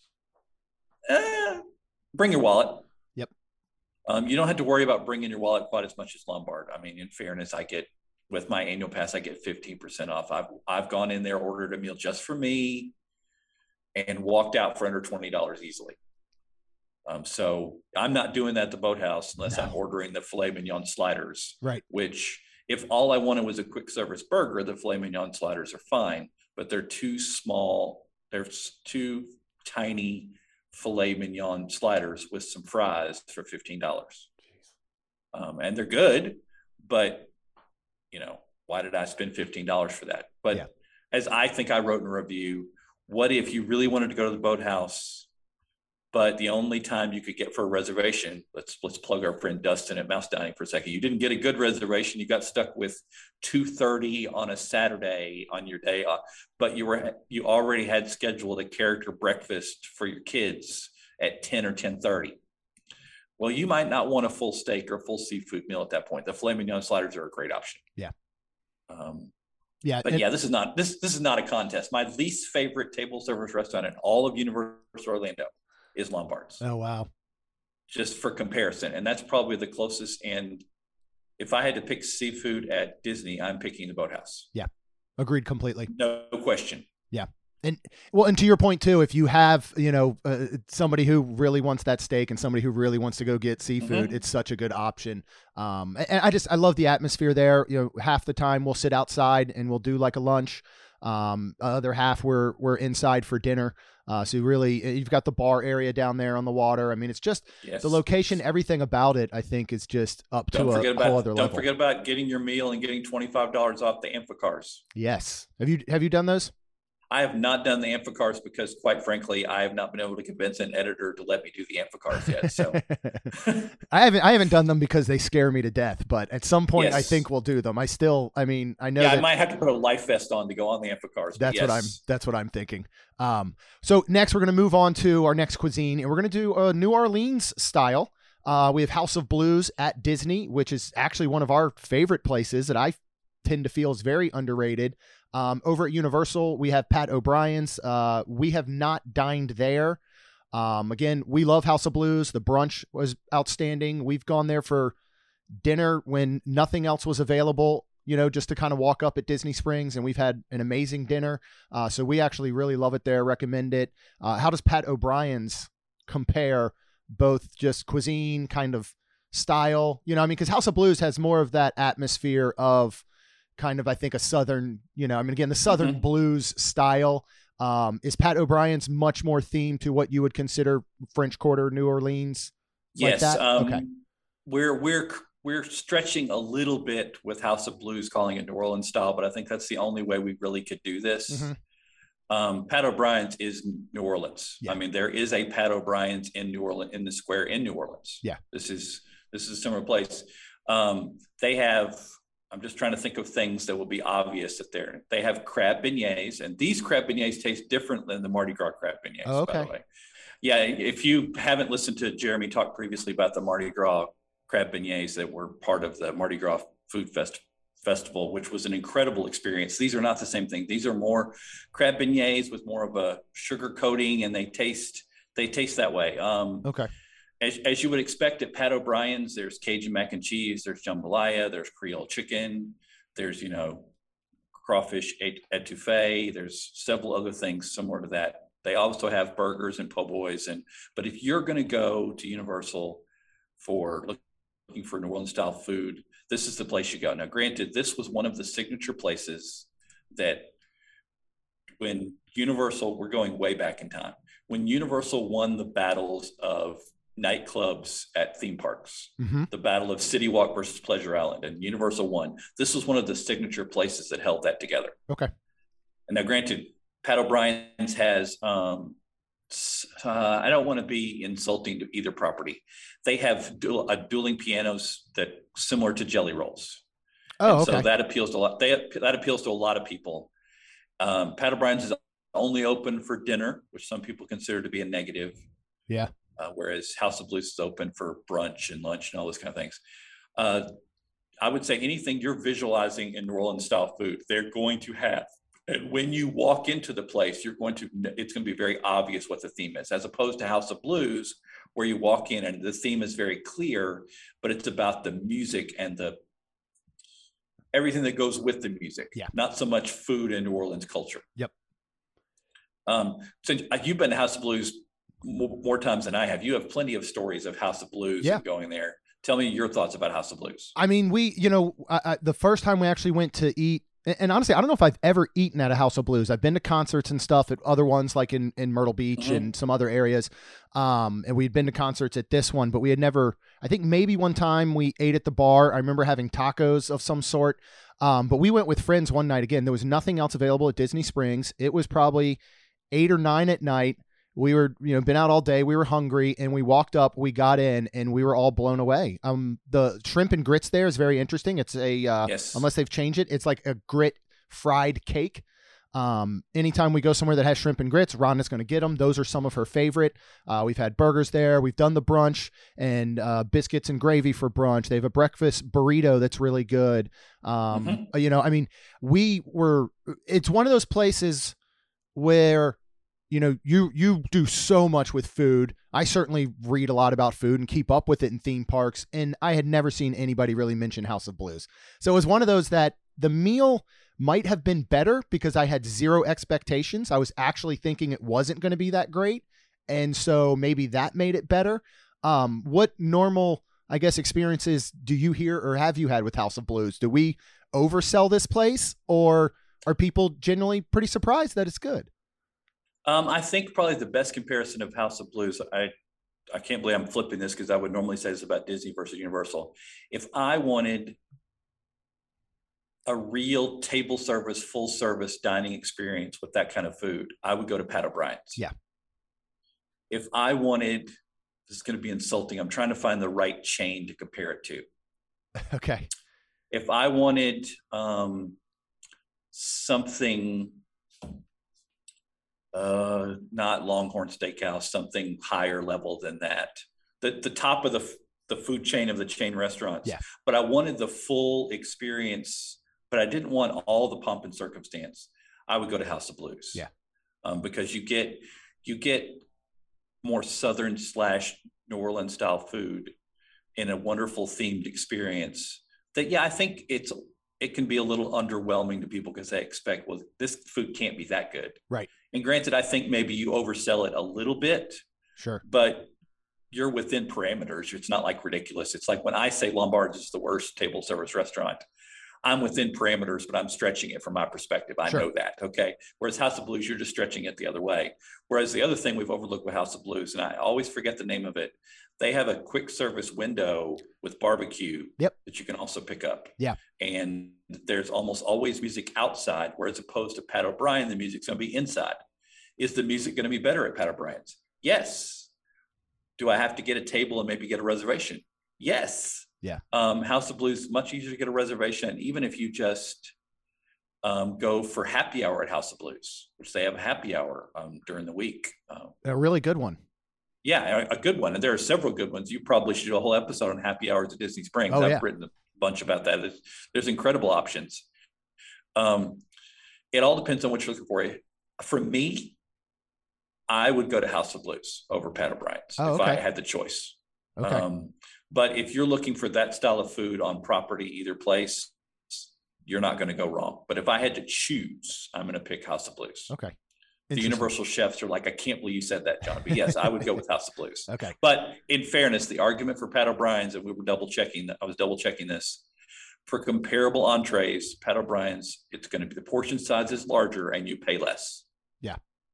Eh, bring your wallet. Yep. Um, you don't have to worry about bringing your wallet quite as much as Lombard. I mean, in fairness, I get, with my annual pass, I get fifteen percent off. I've, I've gone in there, ordered a meal just for me, and walked out for under twenty dollars easily. Um, so I'm not doing that at the Boathouse unless no. I'm ordering the filet mignon sliders, right? Which if all I wanted was a quick service burger, the filet mignon sliders are fine, but they're too small. They're too tiny filet mignon sliders with some fries for fifteen dollars. Um, and they're good, but you know, why did I spend fifteen dollars for that? But yeah. As I think I wrote in a review, what if you really wanted to go to the Boathouse, but the only time you could get for a reservation, let's let's plug our friend Dustin at Mouse Dining for a second. You didn't get a good reservation. You got stuck with two thirty on a Saturday on your day off, but you were you already had scheduled a character breakfast for your kids at ten or ten thirty. Well, you might not want a full steak or a full seafood meal at that point. The filet mignon sliders are a great option. Yeah. Um, Yeah, but yeah, this is not this this is not a contest. My least favorite table service restaurant in all of Universal Orlando is Lombard's. Oh wow! Just for comparison, and that's probably the closest. And if I had to pick seafood at Disney, I'm picking the Boathouse. Yeah, agreed completely. No question. Yeah, and well, and to your point too, if you have you know uh, somebody who really wants that steak and somebody who really wants to go get seafood, mm-hmm. it's such a good option. Um, and I just I love the atmosphere there. You know, half the time we'll sit outside and we'll do like a lunch. Um, other half we're we're inside for dinner. Uh, so really, you've got the bar area down there on the water. I mean, it's just yes. the location, everything about it, I think, is just up don't to a about, whole other don't level. Don't forget about getting your meal and getting twenty-five dollars off the Amphicars. Yes. Have you have you done those? I have not done the Amphicars because, quite frankly, I have not been able to convince an editor to let me do the Amphicars yet. So I haven't I haven't done them because they scare me to death. But at some point, yes. I think we'll do them. I still, I mean, I know. Yeah, that, I might have to put a life vest on to go on the Amphicars. That's yes. what I'm. That's what I'm thinking. Um. So next, we're going to move on to our next cuisine, and we're going to do a New Orleans style. Uh, we have House of Blues at Disney, which is actually one of our favorite places that I tend to feel is very underrated. Um, over at Universal, we have Pat O'Brien's. Uh, we have not dined there. Um, again, we love House of Blues. The brunch was outstanding. We've gone there for dinner when nothing else was available, you know, just to kind of walk up at Disney Springs, and we've had an amazing dinner. Uh, so we actually really love it there, recommend it. Uh, how does Pat O'Brien's compare both just cuisine, kind of style, you know, I mean, because House of Blues has more of that atmosphere of kind of, I think, a Southern, you know, I mean, again, the Southern mm-hmm. blues style. Um, is Pat O'Brien's much more themed to what you would consider French Quarter, New Orleans? Yes. Like that? Um, okay. We're, we're, we're stretching a little bit with House of Blues, calling it New Orleans style, but I think that's the only way we really could do this. Mm-hmm. Um, Pat O'Brien's is New Orleans. Yeah. I mean, there is a Pat O'Brien's in New Orleans, in the square in New Orleans. Yeah. This is, this is a similar place. Um, they have, I'm just trying to think of things that will be obvious that they're, they have crab beignets, and these crab beignets taste different than the Mardi Gras crab beignets, Oh, okay. by the way. Yeah. If you haven't listened to Jeremy talk previously about the Mardi Gras crab beignets that were part of the Mardi Gras Food Fest Festival, which was an incredible experience. These are not the same thing. These are more crab beignets with more of a sugar coating, and they taste, they taste that way. Um, Okay. As, as you would expect at Pat O'Brien's, there's Cajun mac and cheese, there's jambalaya, there's Creole chicken, there's, you know, crawfish etouffee, there's several other things similar to that. They also have burgers and po' boys. And, but if you're going to go to Universal for looking for New Orleans style food, this is the place you go. Now, granted, this was one of the signature places that when Universal, we're going way back in time, when Universal won the battles of nightclubs at theme parks, Mm-hmm. the battle of City Walk versus Pleasure Island, and Universal won. This was one of the signature places that held that together. Okay. And now, granted, Pat O'Brien's has, um, uh, I don't want to be insulting to either property. They have du- a dueling pianos that similar to Jelly Rolls. Oh, And okay. So that appeals to a lot. They, that appeals to a lot of people. Um, Pat O'Brien's is only open for dinner, which some people consider to be a negative. Yeah. Uh, whereas House of Blues is open for brunch and lunch and all those kind of things. Uh, I would say anything you're visualizing in New Orleans style food, they're going to have. And when you walk into the place, you're going to, it's going to be very obvious what the theme is, as opposed to House of Blues, where you walk in and the theme is very clear, but it's about the music and the everything that goes with the music. Yeah. Not so much food and New Orleans culture. Yep. Um, so you've been to House of Blues more, more times than I have. You have plenty of stories of House of Blues Yeah. and going there. Tell me your thoughts about House of Blues. I mean, we, you know, I, I, the first time we actually went to eat, and, and honestly, I don't know if I've ever eaten at a House of Blues. I've been to concerts and stuff at other ones, like in, in Myrtle Beach Mhm. and some other areas. Um, and we'd been to concerts at this one, but we had never, I think maybe one time we ate at the bar. I remember having tacos of some sort. Um, but we went with friends one night. Again, there was nothing else available at Disney Springs. It was probably eight or nine at night. We were, you know, been out all day. We were hungry, and we walked up. We got in, and we were all blown away. Um, the shrimp and grits there is very interesting. It's a, uh, Yes. unless they've changed it, it's like a grit fried cake. Um, anytime we go somewhere that has shrimp and grits, Rhonda's going to get them. Those are some of her favorite. Uh, we've had burgers there. We've done the brunch and uh, biscuits and gravy for brunch. They have a breakfast burrito that's really good. Um, Mhm. You know, I mean, we were. It's one of those places where, you know, you you do so much with food. I certainly read a lot about food and keep up with it in theme parks, and I had never seen anybody really mention House of Blues. So it was one of those that the meal might have been better because I had zero expectations. I was actually thinking it wasn't going to be that great, and so maybe that made it better. Um, what normal, I guess, experiences do you hear or have you had with House of Blues? Do we oversell this place, or are people generally pretty surprised that it's good? Um, I think probably the best comparison of House of Blues, I I can't believe I'm flipping this because I would normally say this about Disney versus Universal. If I wanted a real table service, full service dining experience with that kind of food, I would go to Pat O'Brien's. Yeah. If I wanted, this is going to be insulting, I'm trying to find the right chain to compare it to. Okay. If I wanted um, something, uh, not Longhorn Steakhouse, something higher level than that, the the top of the the food chain of the chain restaurants. Yeah. But I wanted the full experience, but I didn't want all the pomp and circumstance. I would go to House of Blues. Yeah. Um, because you get you get more Southern slash New Orleans style food in a wonderful themed experience. That yeah, I think it's it can be a little underwhelming to people because they expect, well, this food can't be that good. Right. And granted, I think maybe you oversell it a little bit, Sure. but you're within parameters. It's not like ridiculous. It's like when I say Lombard's is the worst table service restaurant, I'm within parameters, but I'm stretching it from my perspective. I Sure. know that. Okay. Whereas House of Blues, you're just stretching it the other way. Whereas the other thing we've overlooked with House of Blues, and I always forget the name of it, they have a quick service window with barbecue Yep. that you can also pick up. Yeah. And there's almost always music outside, whereas opposed to Pat O'Brien, the music's going to be inside. Is the music going to be better at Pat O'Brien's? Yes. Do I have to get a table and maybe get a reservation? Yes. Yeah. Um, House of Blues, much easier to get a reservation, even if you just um, go for happy hour at House of Blues, which they have a happy hour um, during the week. Um, A really good one. yeah, a, a good one. And there are several good ones. You probably should do a whole episode on happy hours at Disney Springs. Oh, I've yeah. written a bunch about that. There's, there's incredible options. Um, it all depends on what you're looking for. For me, I would go to House of Blues over Pat O'Brien's Oh, if okay. I had the choice. Okay. Um, but if you're looking for that style of food on property, either place, you're not going to go wrong. But if I had to choose, I'm going to pick House of Blues. Okay. The Universal chefs are like, I can't believe you said that, John. But yes, I would go with House of Blues. Okay. But in fairness, the argument for Pat O'Brien's, and we were double checking that, I was double checking this, for comparable entrees, Pat O'Brien's, it's going to be the portion size is larger and you pay less. Yeah.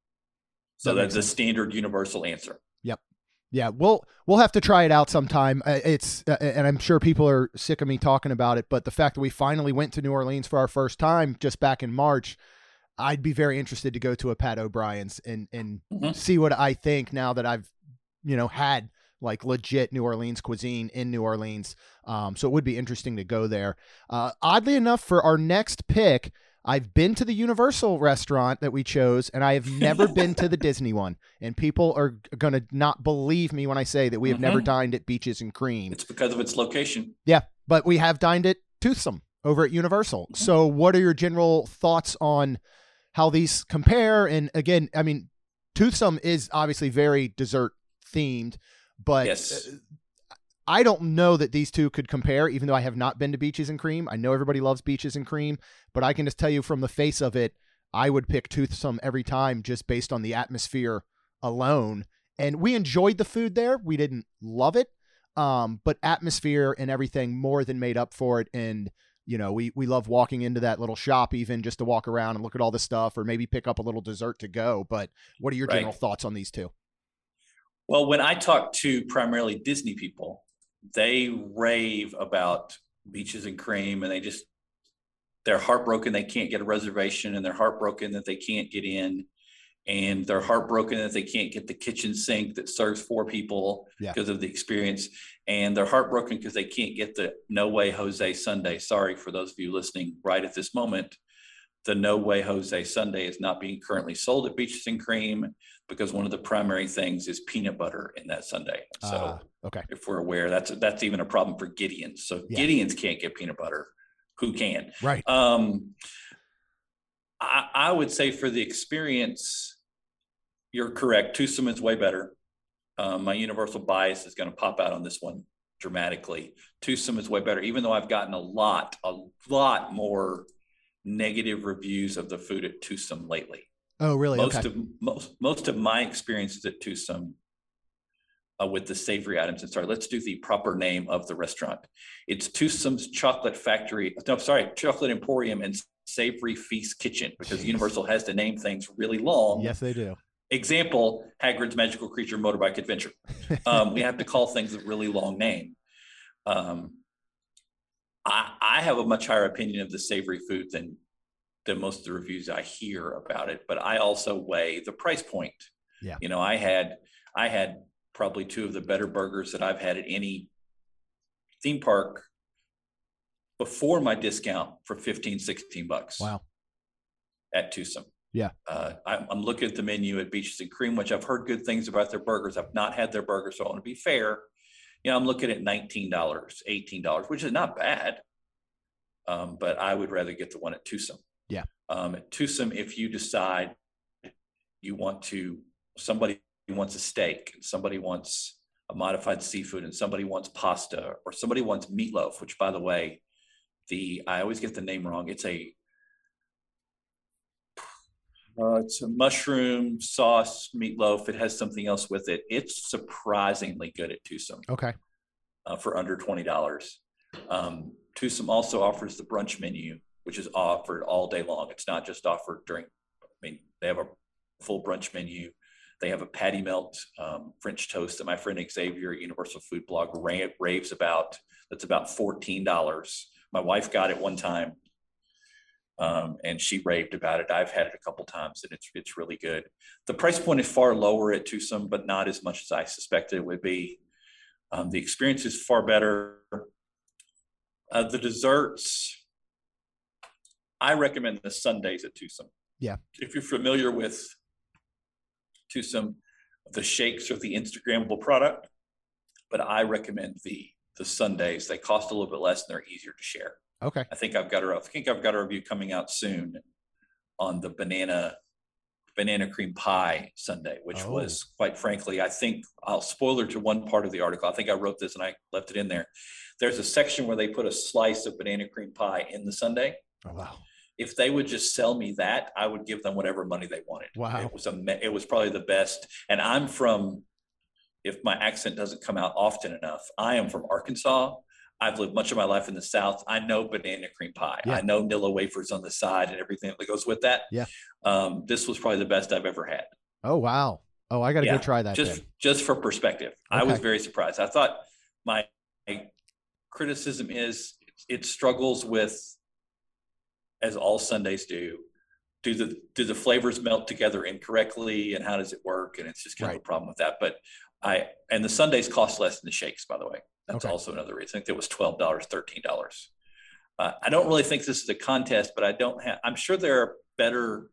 So That that's makes a sense. standard universal answer. Yep. Yeah, we'll we'll have to try it out sometime. Uh, It's uh, and I'm sure people are sick of me talking about it, but the fact that we finally went to New Orleans for our first time just back in March, I'd be very interested to go to a Pat O'Brien's and and Mhm. see what I think now that I've you know had like legit New Orleans cuisine in New Orleans. Um, so it would be interesting to go there. Uh, oddly enough, for our next pick, I've been to the Universal restaurant that we chose, and I have never been to the Disney one. And people are going to not believe me when I say that we have never Mhm. dined at Beaches and Cream. It's because of its location. Yeah, but we have dined at Toothsome over at Universal. So what are your general thoughts on how these compare? And again, I mean, Toothsome is obviously very dessert themed, but Yes. uh, I don't know that these two could compare, even though I have not been to Beaches and Cream. I know everybody loves Beaches and Cream, but I can just tell you from the face of it, I would pick Toothsome every time just based on the atmosphere alone. And we enjoyed the food there. We didn't love it, um, but atmosphere and everything more than made up for it. And, you know, we, we love walking into that little shop even just to walk around and look at all this stuff or maybe pick up a little dessert to go. But what are your Right. general thoughts on these two? Well, when I talk to primarily Disney people, they rave about Beaches and Cream, and they just, they're heartbroken they can't get a reservation, and they're heartbroken that they can't get in, and they're heartbroken that they can't get the kitchen sink that serves four people Yeah. because of the experience, and they're heartbroken because they can't get the No Way Jose Sundae. Sorry for those of you listening right at this moment. The No Way Jose Sundae is not being currently sold at Beaches and Cream because one of the primary things is peanut butter in that sundae. So Uh, okay. if we're aware, that's that's even a problem for Gideon's. So if Yeah. Gideon's can't get peanut butter, who can? Right. Um, I, I would say for the experience, you're correct. Toothsome is way better. Um, my universal bias is going to pop out on this one dramatically. Toothsome is way better, even though I've gotten a lot, a lot more negative reviews of the food at Toothsome lately. Oh, really? Most Okay. of most most of my experiences at Toothsome uh, with the savory items. And sorry, let's do the proper name of the restaurant. It's Toothsome's Chocolate Factory. No, sorry, Chocolate Emporium and Savory Feast Kitchen, because Jeez. Universal has to name things really long. Yes, they do. Example: Hagrid's Magical Creature Motorbike Adventure. Um, we have to call things a really long name. Um, I, I have a much higher opinion of the savory food than than most of the reviews I hear about it, but I also weigh the price point. Yeah. You know, I had I had probably two of the better burgers that I've had at any theme park before my discount for fifteen, sixteen bucks. Wow. At Toothsome. Yeah. Uh, I'm, I'm looking at the menu at Beaches and Cream, which I've heard good things about their burgers. I've not had their burgers, so I want to be fair. You know, I'm looking at nineteen dollars, eighteen dollars, which is not bad. Um, but I would rather get the one at Toothsome. Yeah. Um, at Toothsome, if you decide you want to, somebody wants a steak, and somebody wants a modified seafood, and somebody wants pasta, or somebody wants meatloaf, which, by the way, the I always get the name wrong. It's a uh, it's a mushroom sauce meatloaf. It has something else with it. It's surprisingly good at Toothsome Okay. uh, for under twenty dollars. Um, Twosome also offers the brunch menu, which is offered all day long. It's not just offered during, I mean, they have a full brunch menu. They have a patty melt um, French toast that my friend Xavier at Universal Food Blog raves about. That's about fourteen dollars. My wife got it one time, um, and she raved about it. I've had it a couple times, and it's it's really good. The price point is far lower at Twosome, but not as much as I suspected it would be. Um, the experience is far better. Uh, the desserts, I recommend the sundaes at Twosome. Yeah. If you're familiar with Twosome, the shakes are the Instagrammable product, but I recommend the the sundaes. They cost a little bit less and they're easier to share. Okay. I think I've got a I think I've got a review coming out soon on the banana banana cream pie sundae, which Oh. was, quite frankly, I think I'll spoiler to one part of the article. I think I wrote this and I left it in there. There's a section where they put a slice of banana cream pie in the sundae. Oh, wow. If they would just sell me that, I would give them whatever money they wanted. Wow. It was a, it was probably the best. And I'm from, if my accent doesn't come out often enough, I am from Arkansas. I've lived much of my life in the South. I know banana cream pie. Yeah. I know Nilla wafers on the side and everything that goes with that. Yeah. Um, this was probably the best I've ever had. Oh, wow. Oh, I got to Yeah, go try that. Just, then. just for perspective, I was Okay. very surprised. I thought my, my criticism is it struggles with, as all sundaes do, do the do the flavors melt together incorrectly, and how does it work? And it's just kind Right. of a problem with that. But I and the sundaes cost less than the shakes, by the way. That's Okay. also another reason. I think it was twelve dollars, thirteen dollars. Uh, I don't really think this is a contest, but I don't have. I'm sure there are better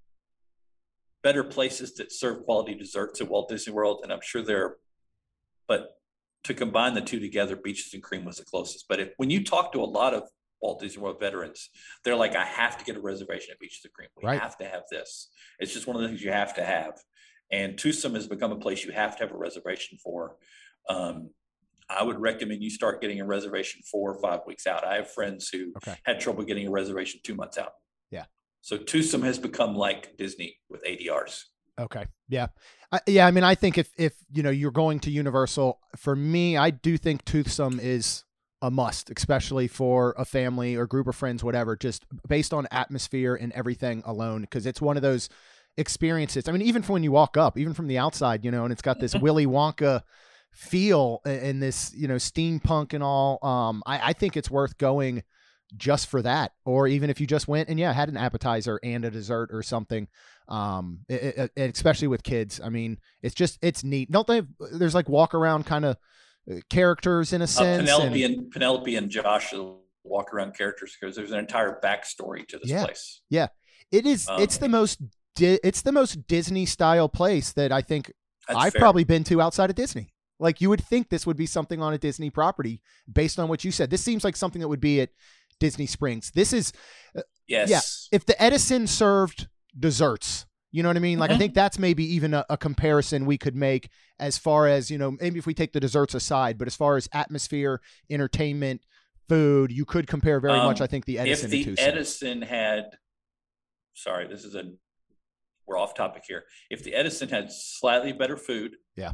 better places that serve quality desserts at Walt Disney World, and I'm sure there are. But to combine the two together, Beaches and Cream was the closest. But if when you talk to a lot of Walt Disney World veterans, they're like, I have to get a reservation at Beaches and Cream. We Right. have to have this. It's just one of the things you have to have. And Twosome has become a place you have to have a reservation for. Um, I would recommend you start getting a reservation four or five weeks out. I have friends who Okay. had trouble getting a reservation two months out. Yeah. So Twosome has become like Disney with A D Rs. Okay. Yeah. I, yeah. I mean, I think if, if, you know, you're going to Universal, for me, I do think Twosome is a must, especially for a family or group of friends, whatever, just based on atmosphere and everything alone. Cause it's one of those experiences. I mean, even from when you walk up, even from the outside, you know, and it's got this Willy Wonka feel and this, you know, steampunk and all. Um, I, I think it's worth going just for that. Or even if you just went and yeah, had an appetizer and a dessert or something. Um, it, it, especially with kids. I mean, it's just, it's neat. Don't they have, there's like walk around kind of characters in a Uh, sense. Penelope and, and Penelope and Josh will walk around characters because there's an entire backstory to this Yeah. place. it is, um, it's the most, di- it's the most Disney style place that I think That's I've fair. probably been to outside of Disney. Like you would think this would be something on a Disney property based on what you said. This seems like something that would be at Disney Springs. This is, Yes. yeah. If the Edison served desserts, you know what I mean? Like, I Mhm. think that's maybe even a, a comparison we could make as far as, you know, maybe if we take the desserts aside, but as far as atmosphere, entertainment, food, you could compare very Um, much, I think, the Edison If the to Twosome. Edison had, sorry, this is a, we're off topic here. If the Edison had slightly better food. Yeah.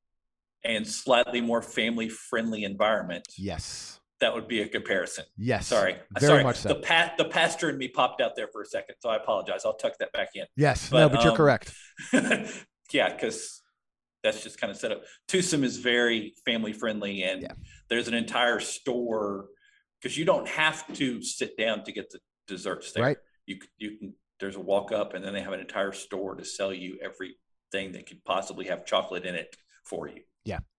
And slightly more family friendly environment, Yes. that would be a comparison. Yes. Sorry. Very Sorry. much so. The pa- the pastor in me popped out there for a second. So I apologize. I'll tuck that back in. Yes. But, no, but you're um, correct. Yeah, because that's just kind of set up. Twosome is very family friendly, and Yeah. there's an entire store because you don't have to sit down to get the desserts there. Right. You c- you can. There's a walk up, and then they have an entire store to sell you everything that could possibly have chocolate in it for you.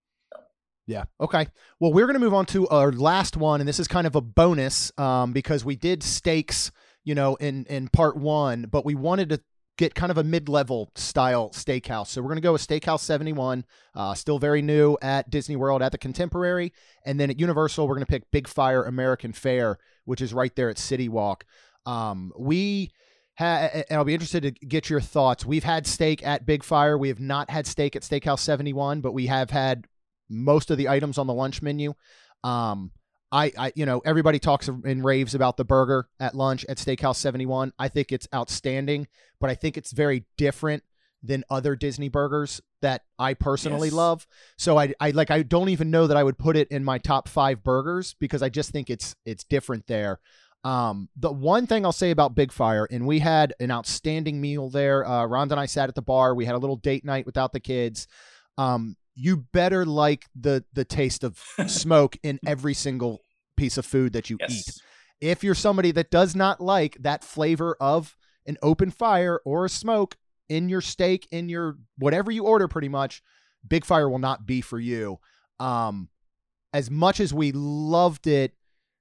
Yeah. Okay. Well, we're going to move on to our last one, and this is kind of a bonus um, because we did steaks, you know, in in part one, but we wanted to get kind of a mid-level style steakhouse. So we're going to go with Steakhouse seventy-one, uh, still very new at Disney World at the Contemporary, and then at Universal we're going to pick Big Fire American Fare, which is right there at City Walk. Um, we. And I'll be interested to get your thoughts. We've had steak at Big Fire. We have not had steak at Steakhouse seventy-one, but we have had most of the items on the lunch menu. Um, I, I, you know, everybody talks and raves about the burger at lunch at Steakhouse seventy-one. I think it's outstanding, but I think it's very different than other Disney burgers that I personally Yes. love. So I, I like, I don't even know that I would put it in my top five burgers because I just think it's, it's different there. Um, the one thing I'll say about Big Fire, and we had an outstanding meal there. Uh, Rhonda and I sat at the bar. We had a little date night without the kids. Um, you better like the, the taste of smoke in every single piece of food that you Yes. eat. If you're somebody that does not like that flavor of an open fire or a smoke in your steak, in your whatever you order, pretty much, Big Fire will not be for you. Um, as much as we loved it,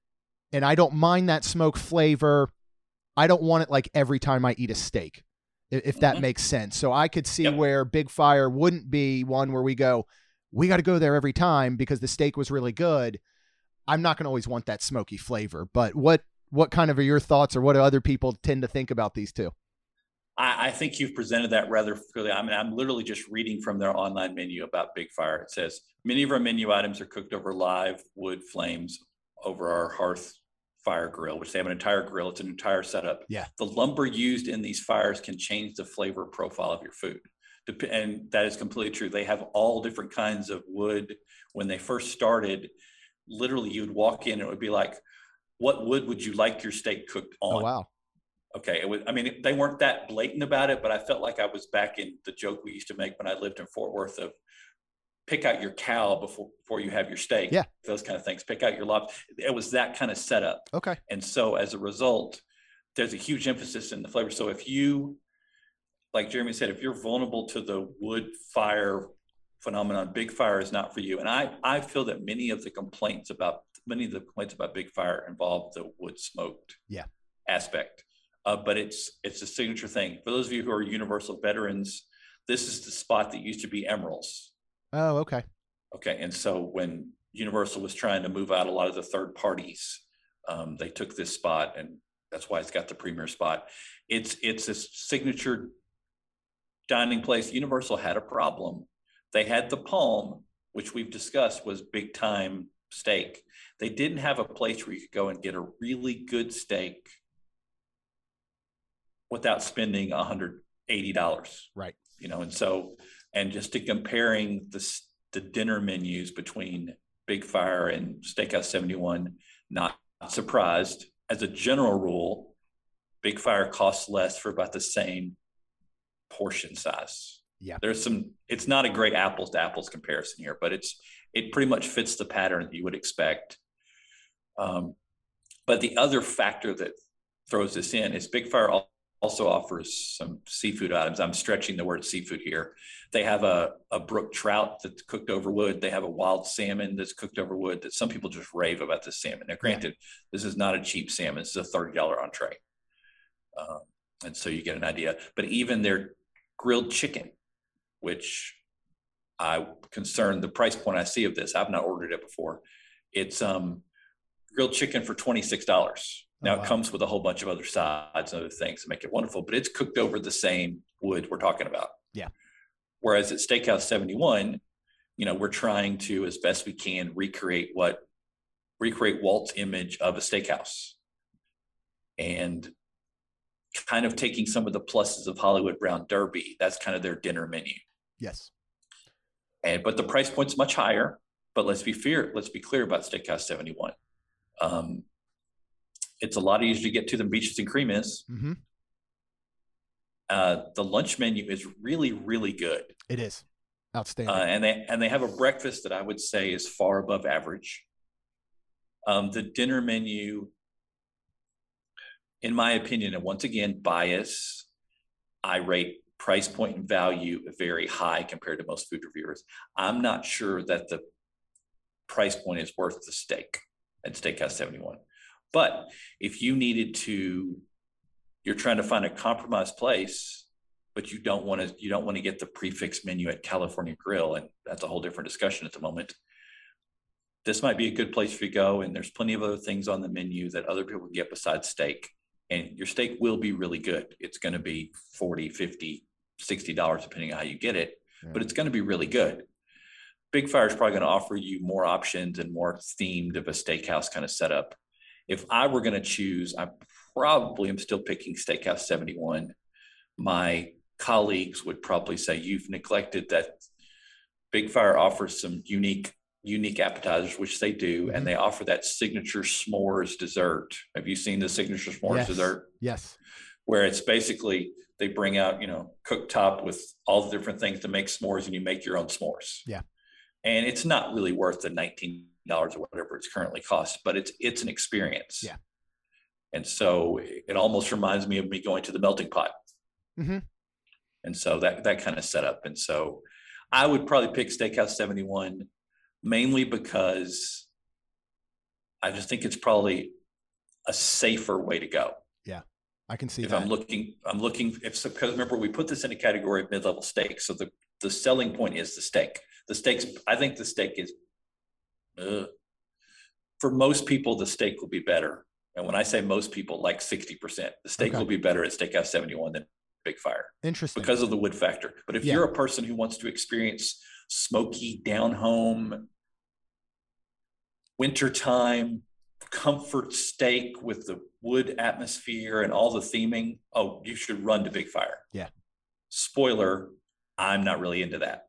and I don't mind that smoke flavor, I don't want it like every time I eat a steak, if, if that Mhm. makes sense. So I could see Yep. where Big Fire wouldn't be one where we go, we got to go there every time because the steak was really good. I'm not going to always want that smoky flavor. But what what kind of are your thoughts, or what do other people tend to think about these two? I, I think you've presented that rather clearly. I mean, I'm literally just reading from their online menu about Big Fire. It says, many of our menu items are cooked over live wood flames over our hearth fire grill, which they have an entire grill. It's an entire setup. Yeah. The lumber used in these fires can change the flavor profile of your food. Dep- And that is completely true. They have all different kinds of wood. When they first started, literally you would walk in and it would be like, what wood would you like your steak cooked on? Oh, wow. Okay. It was, I mean, they weren't that blatant about it, but I felt like I was back in the joke we used to make when I lived in Fort Worth of pick out your cow before, before you have your steak. Yeah. Those kind of things. Pick out your lobster. It was that kind of setup. Okay. And so as a result, there's a huge emphasis in the flavor. So if you, like Jeremy said, if you're vulnerable to the wood fire phenomenon, Big Fire is not for you. And I, I feel that many of the complaints about, many of the complaints about Big Fire involve the wood smoked Yeah. aspect. Uh, but it's, it's a signature thing. For those of you who are Universal veterans, this is the spot that used to be Emeril's. Oh, okay. Okay. And so when Universal was trying to move out a lot of the third parties, um, they took this spot, and that's why it's got the premier spot. It's, it's a signature dining place. Universal had a problem. They had the Palm, which we've discussed was big time steak. They didn't have a place where you could go and get a really good steak without spending one hundred eighty dollars. Right. You know, and so, and just to comparing the, the dinner menus between Big Fire and Steakhouse seventy-one, not surprised. As a general rule, Big Fire costs less for about the same portion size. Yeah. There's some, it's not a great apples to apples comparison here, but it's, it pretty much fits the pattern that you would expect. Um, but the other factor that throws this in is Big Fire also offers some seafood items. I'm stretching the word seafood here. They have a, a brook trout that's cooked over wood. They have a wild salmon that's cooked over wood that some people just rave about this salmon. Now, granted, yeah. this is not a cheap salmon. It's a thirty dollars entree. Um, and so you get an idea. But even their grilled chicken, which I concern the price point I see of this, I've not ordered it before. It's um, grilled chicken for twenty-six dollars. Now, oh, wow. It comes with a whole bunch of other sides and other things to make it wonderful, but it's cooked over the same wood we're talking about. Yeah. Whereas at Steakhouse seventy-one, you know, we're trying to, as best we can, recreate what, recreate Walt's image of a steakhouse. And kind of taking some of the pluses of Hollywood Brown Derby. That's kind of their dinner menu. Yes. And, but the price point's much higher, but let's be fair, let's be clear about Steakhouse seventy-one. Um, It's a lot easier to get to than Beaches and Cream is. Mm-hmm. Uh, the lunch menu is really, really good. It is outstanding, uh, and they and they have a breakfast that I would say is far above average. Um, the dinner menu, in my opinion, and once again bias, I rate price point and value very high compared to most food reviewers. I'm not sure that the price point is worth the steak at Steakhouse seventy-one. But if you needed to, you're trying to find a compromised place, but you don't want to, you don't want to get the prefix menu at California Grill, and that's a whole different discussion at the moment. This might be a good place for you to go, and there's plenty of other things on the menu that other people can get besides steak. And your steak will be really good. It's going to be forty, fifty, sixty dollars depending on how you get it, yeah. But it's going to be really good. Big Fire is probably going to offer you more options and more themed of a steakhouse kind of setup. If I were going to choose, I probably am still picking Steakhouse seventy-one. My colleagues would probably say you've neglected that Big Fire offers some unique unique appetizers, which they do, mm-hmm. and they offer that signature s'mores dessert. Have you seen the signature s'mores yes. dessert? Yes. Where it's basically they bring out, you know, cooktop with all the different things to make s'mores, and you make your own s'mores. Yeah. And it's not really worth the nineteen dollars or whatever it's currently costs, but it's it's an experience. Yeah. And so it almost reminds me of me going to the melting pot. Mm-hmm. And so that that kind of setup. And so I would probably pick Steakhouse seventy-one, mainly because I just think it's probably a safer way to go. Yeah, I can see if that. I'm looking, I'm looking, if because remember, we put this in a category of mid-level steak. So the, the selling point is the steak. The steaks, I think the steak is, uh, for most people, the steak will be better. And when I say most people, like sixty percent, the steak Okay. will be better at Steakhouse seventy-one than Big Fire. Interesting. Because of the wood factor. But if Yeah. you're a person who wants to experience smoky, down home, wintertime, comfort steak with the wood atmosphere and all the theming, oh, you should run to Big Fire. Yeah. Spoiler, I'm not really into that.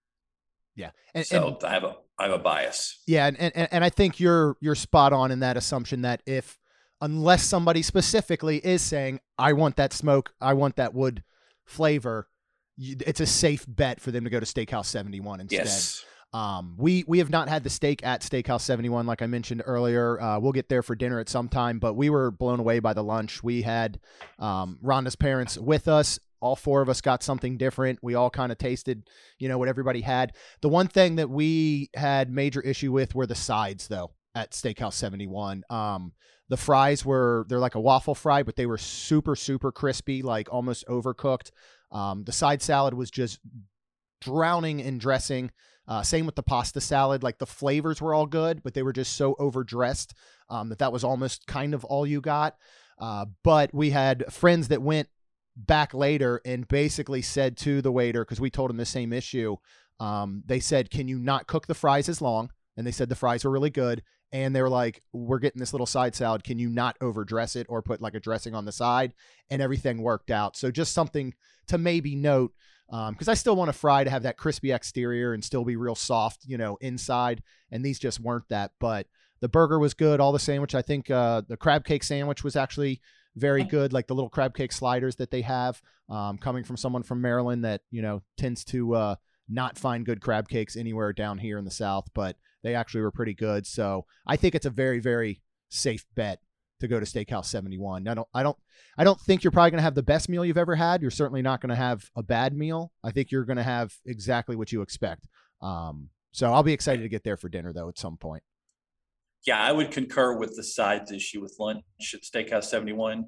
Yeah. And, so and, I have a I have a bias. Yeah, and, and and I think you're you're spot on in that assumption that if unless somebody specifically is saying, I want that smoke, I want that wood flavor, you, it's a safe bet for them to go to Steakhouse seventy-one instead. Yes. Um, we we have not had the steak at Steakhouse seventy-one, like I mentioned earlier. Uh, we'll get there for dinner at some time, but we were blown away by the lunch. We had um, Rhonda's parents with us. All four of us got something different. We all kind of tasted, you know, what everybody had. The one thing that we had major issue with were the sides, though, at Steakhouse seventy-one. Um, the fries were, they're like a waffle fry, but they were super, super crispy, like almost overcooked. Um, the side salad was just drowning in dressing. Uh, same with the pasta salad. Like the flavors were all good, but they were just so overdressed um, that that was almost kind of all you got. Uh, but we had friends that went back later and basically said to the waiter, because we told him the same issue, um, they said, can you not cook the fries as long? And they said the fries were really good. And they were like, we're getting this little side salad. Can you not overdress it or put like a dressing on the side? And everything worked out. So just something to maybe note, because um, I still want a fry to have that crispy exterior and still be real soft, you know, inside. And these just weren't that. But the burger was good. All the sandwich, I think uh, the crab cake sandwich was actually very good, like the little crab cake sliders that they have, um, coming from someone from Maryland that, you know, tends to uh, not find good crab cakes anywhere down here in the South, but they actually were pretty good. So I think it's a very, very safe bet to go to Steakhouse seventy-one. I don't, I don't, I don't think you're probably going to have the best meal you've ever had. You're certainly not going to have a bad meal. I think you're going to have exactly what you expect. Um, so I'll be excited to get there for dinner though at some point. Yeah, I would concur with the sides issue with lunch at Steakhouse seventy-one.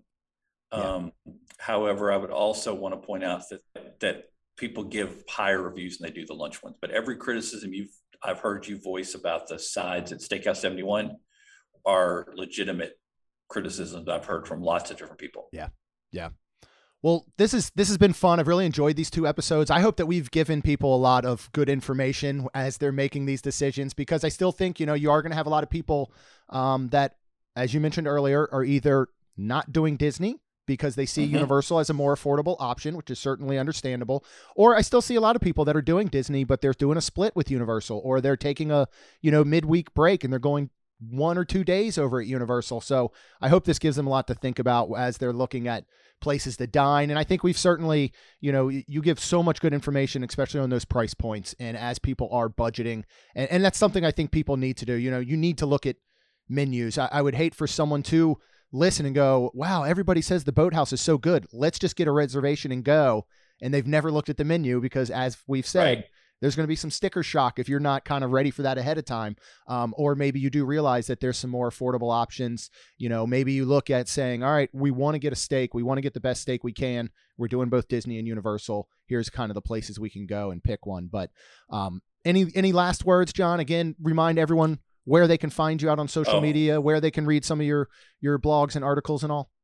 Um, yeah. However, I would also want to point out that that people give higher reviews than they do the lunch ones. But every criticism you've I've heard you voice about the sides at Steakhouse seventy-one are legitimate criticisms I've heard from lots of different people. Yeah, yeah. Well, this is this has been fun. I've really enjoyed these two episodes. I hope that we've given people a lot of good information as they're making these decisions, because I still think, you know, you are going to have a lot of people um, that, as you mentioned earlier, are either not doing Disney because they see mm-hmm. Universal as a more affordable option, which is certainly understandable. Or I still see a lot of people that are doing Disney, but they're doing a split with Universal, or they're taking a, you know, midweek break and they're going one or two days over at Universal. So I hope this gives them a lot to think about as they're looking at places to dine. And I think we've certainly, you know, you give so much good information, especially on those price points. And as people are budgeting, and, and that's something I think people need to do. You know, you need to look at menus. I, I would hate for someone to listen and go, wow, everybody says the Boathouse is so good. Let's just get a reservation and go. And they've never looked at the menu because, as we've said, right, there's going to be some sticker shock if you're not kind of ready for that ahead of time. Um, or maybe you do realize that there's some more affordable options. You know, maybe you look at saying, all right, we want to get a steak. We want to get the best steak we can. We're doing both Disney and Universal. Here's kind of the places we can go and pick one. But um, any, any last words, John? Again, remind everyone where they can find you out on social oh. media, where they can read some of your, your blogs and articles and all.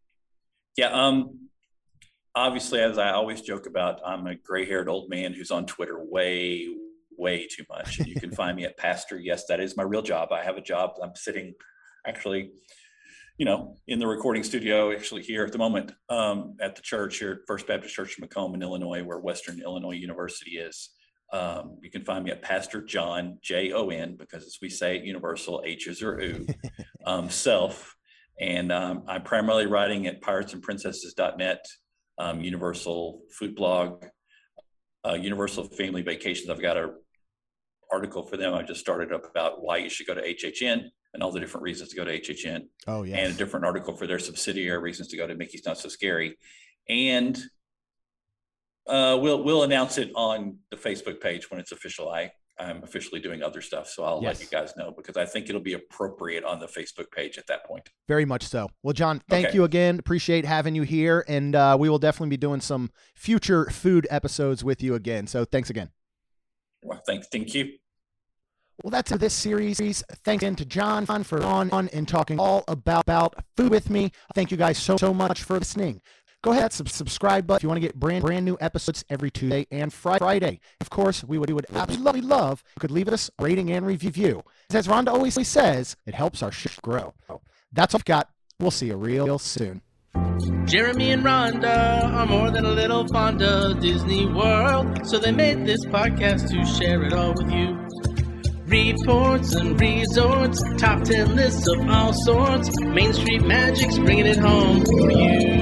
Yeah. Um, Obviously, as I always joke about, I'm a gray-haired old man who's on Twitter way, way too much. And you can find me at Pastor. Yes, that is my real job. I have a job. I'm sitting, actually, you know, in the recording studio, actually here at the moment, um, at the church here at First Baptist Church in Macomb in Illinois, where Western Illinois University is. Um, you can find me at Pastor John, J O N, because as we say at Universal, H's or oo, um, self. And um, I'm primarily writing at pirates and princesses dot net, um, Universal Food Blog, uh, Universal Family Vacations. I've got a article for them I just started up about why you should go to H H N and all the different reasons to go to H H N. Oh, yeah. And a different article for their subsidiary reasons to go to Mickey's Not So Scary. And uh, we'll we'll announce it on the Facebook page when it's official. I, I'm officially doing other stuff, so I'll Yes. let you guys know because I think it'll be appropriate on the Facebook page at that point. Very much so. Well, John, thank Okay. you again. Appreciate having you here. And uh, we will definitely be doing some future food episodes with you again. So thanks again. Well, thank, thank you. Well, that's it for this series. Thanks again to John for on, on and talking all about, about food with me. Thank you guys so, so much for listening. Go ahead, sub- subscribe button if you want to get brand brand new episodes every Tuesday and Friday. Of course, we would, we would absolutely love if you could leave us a rating and review. As Rhonda always says, it helps our show grow. That's all I've got. We'll see you real soon. Jeremy and Rhonda are more than a little fond of Disney World, so they made this podcast to share it all with you. Reports and resorts, top ten lists of all sorts, Main Street Magic's bringing it home for you.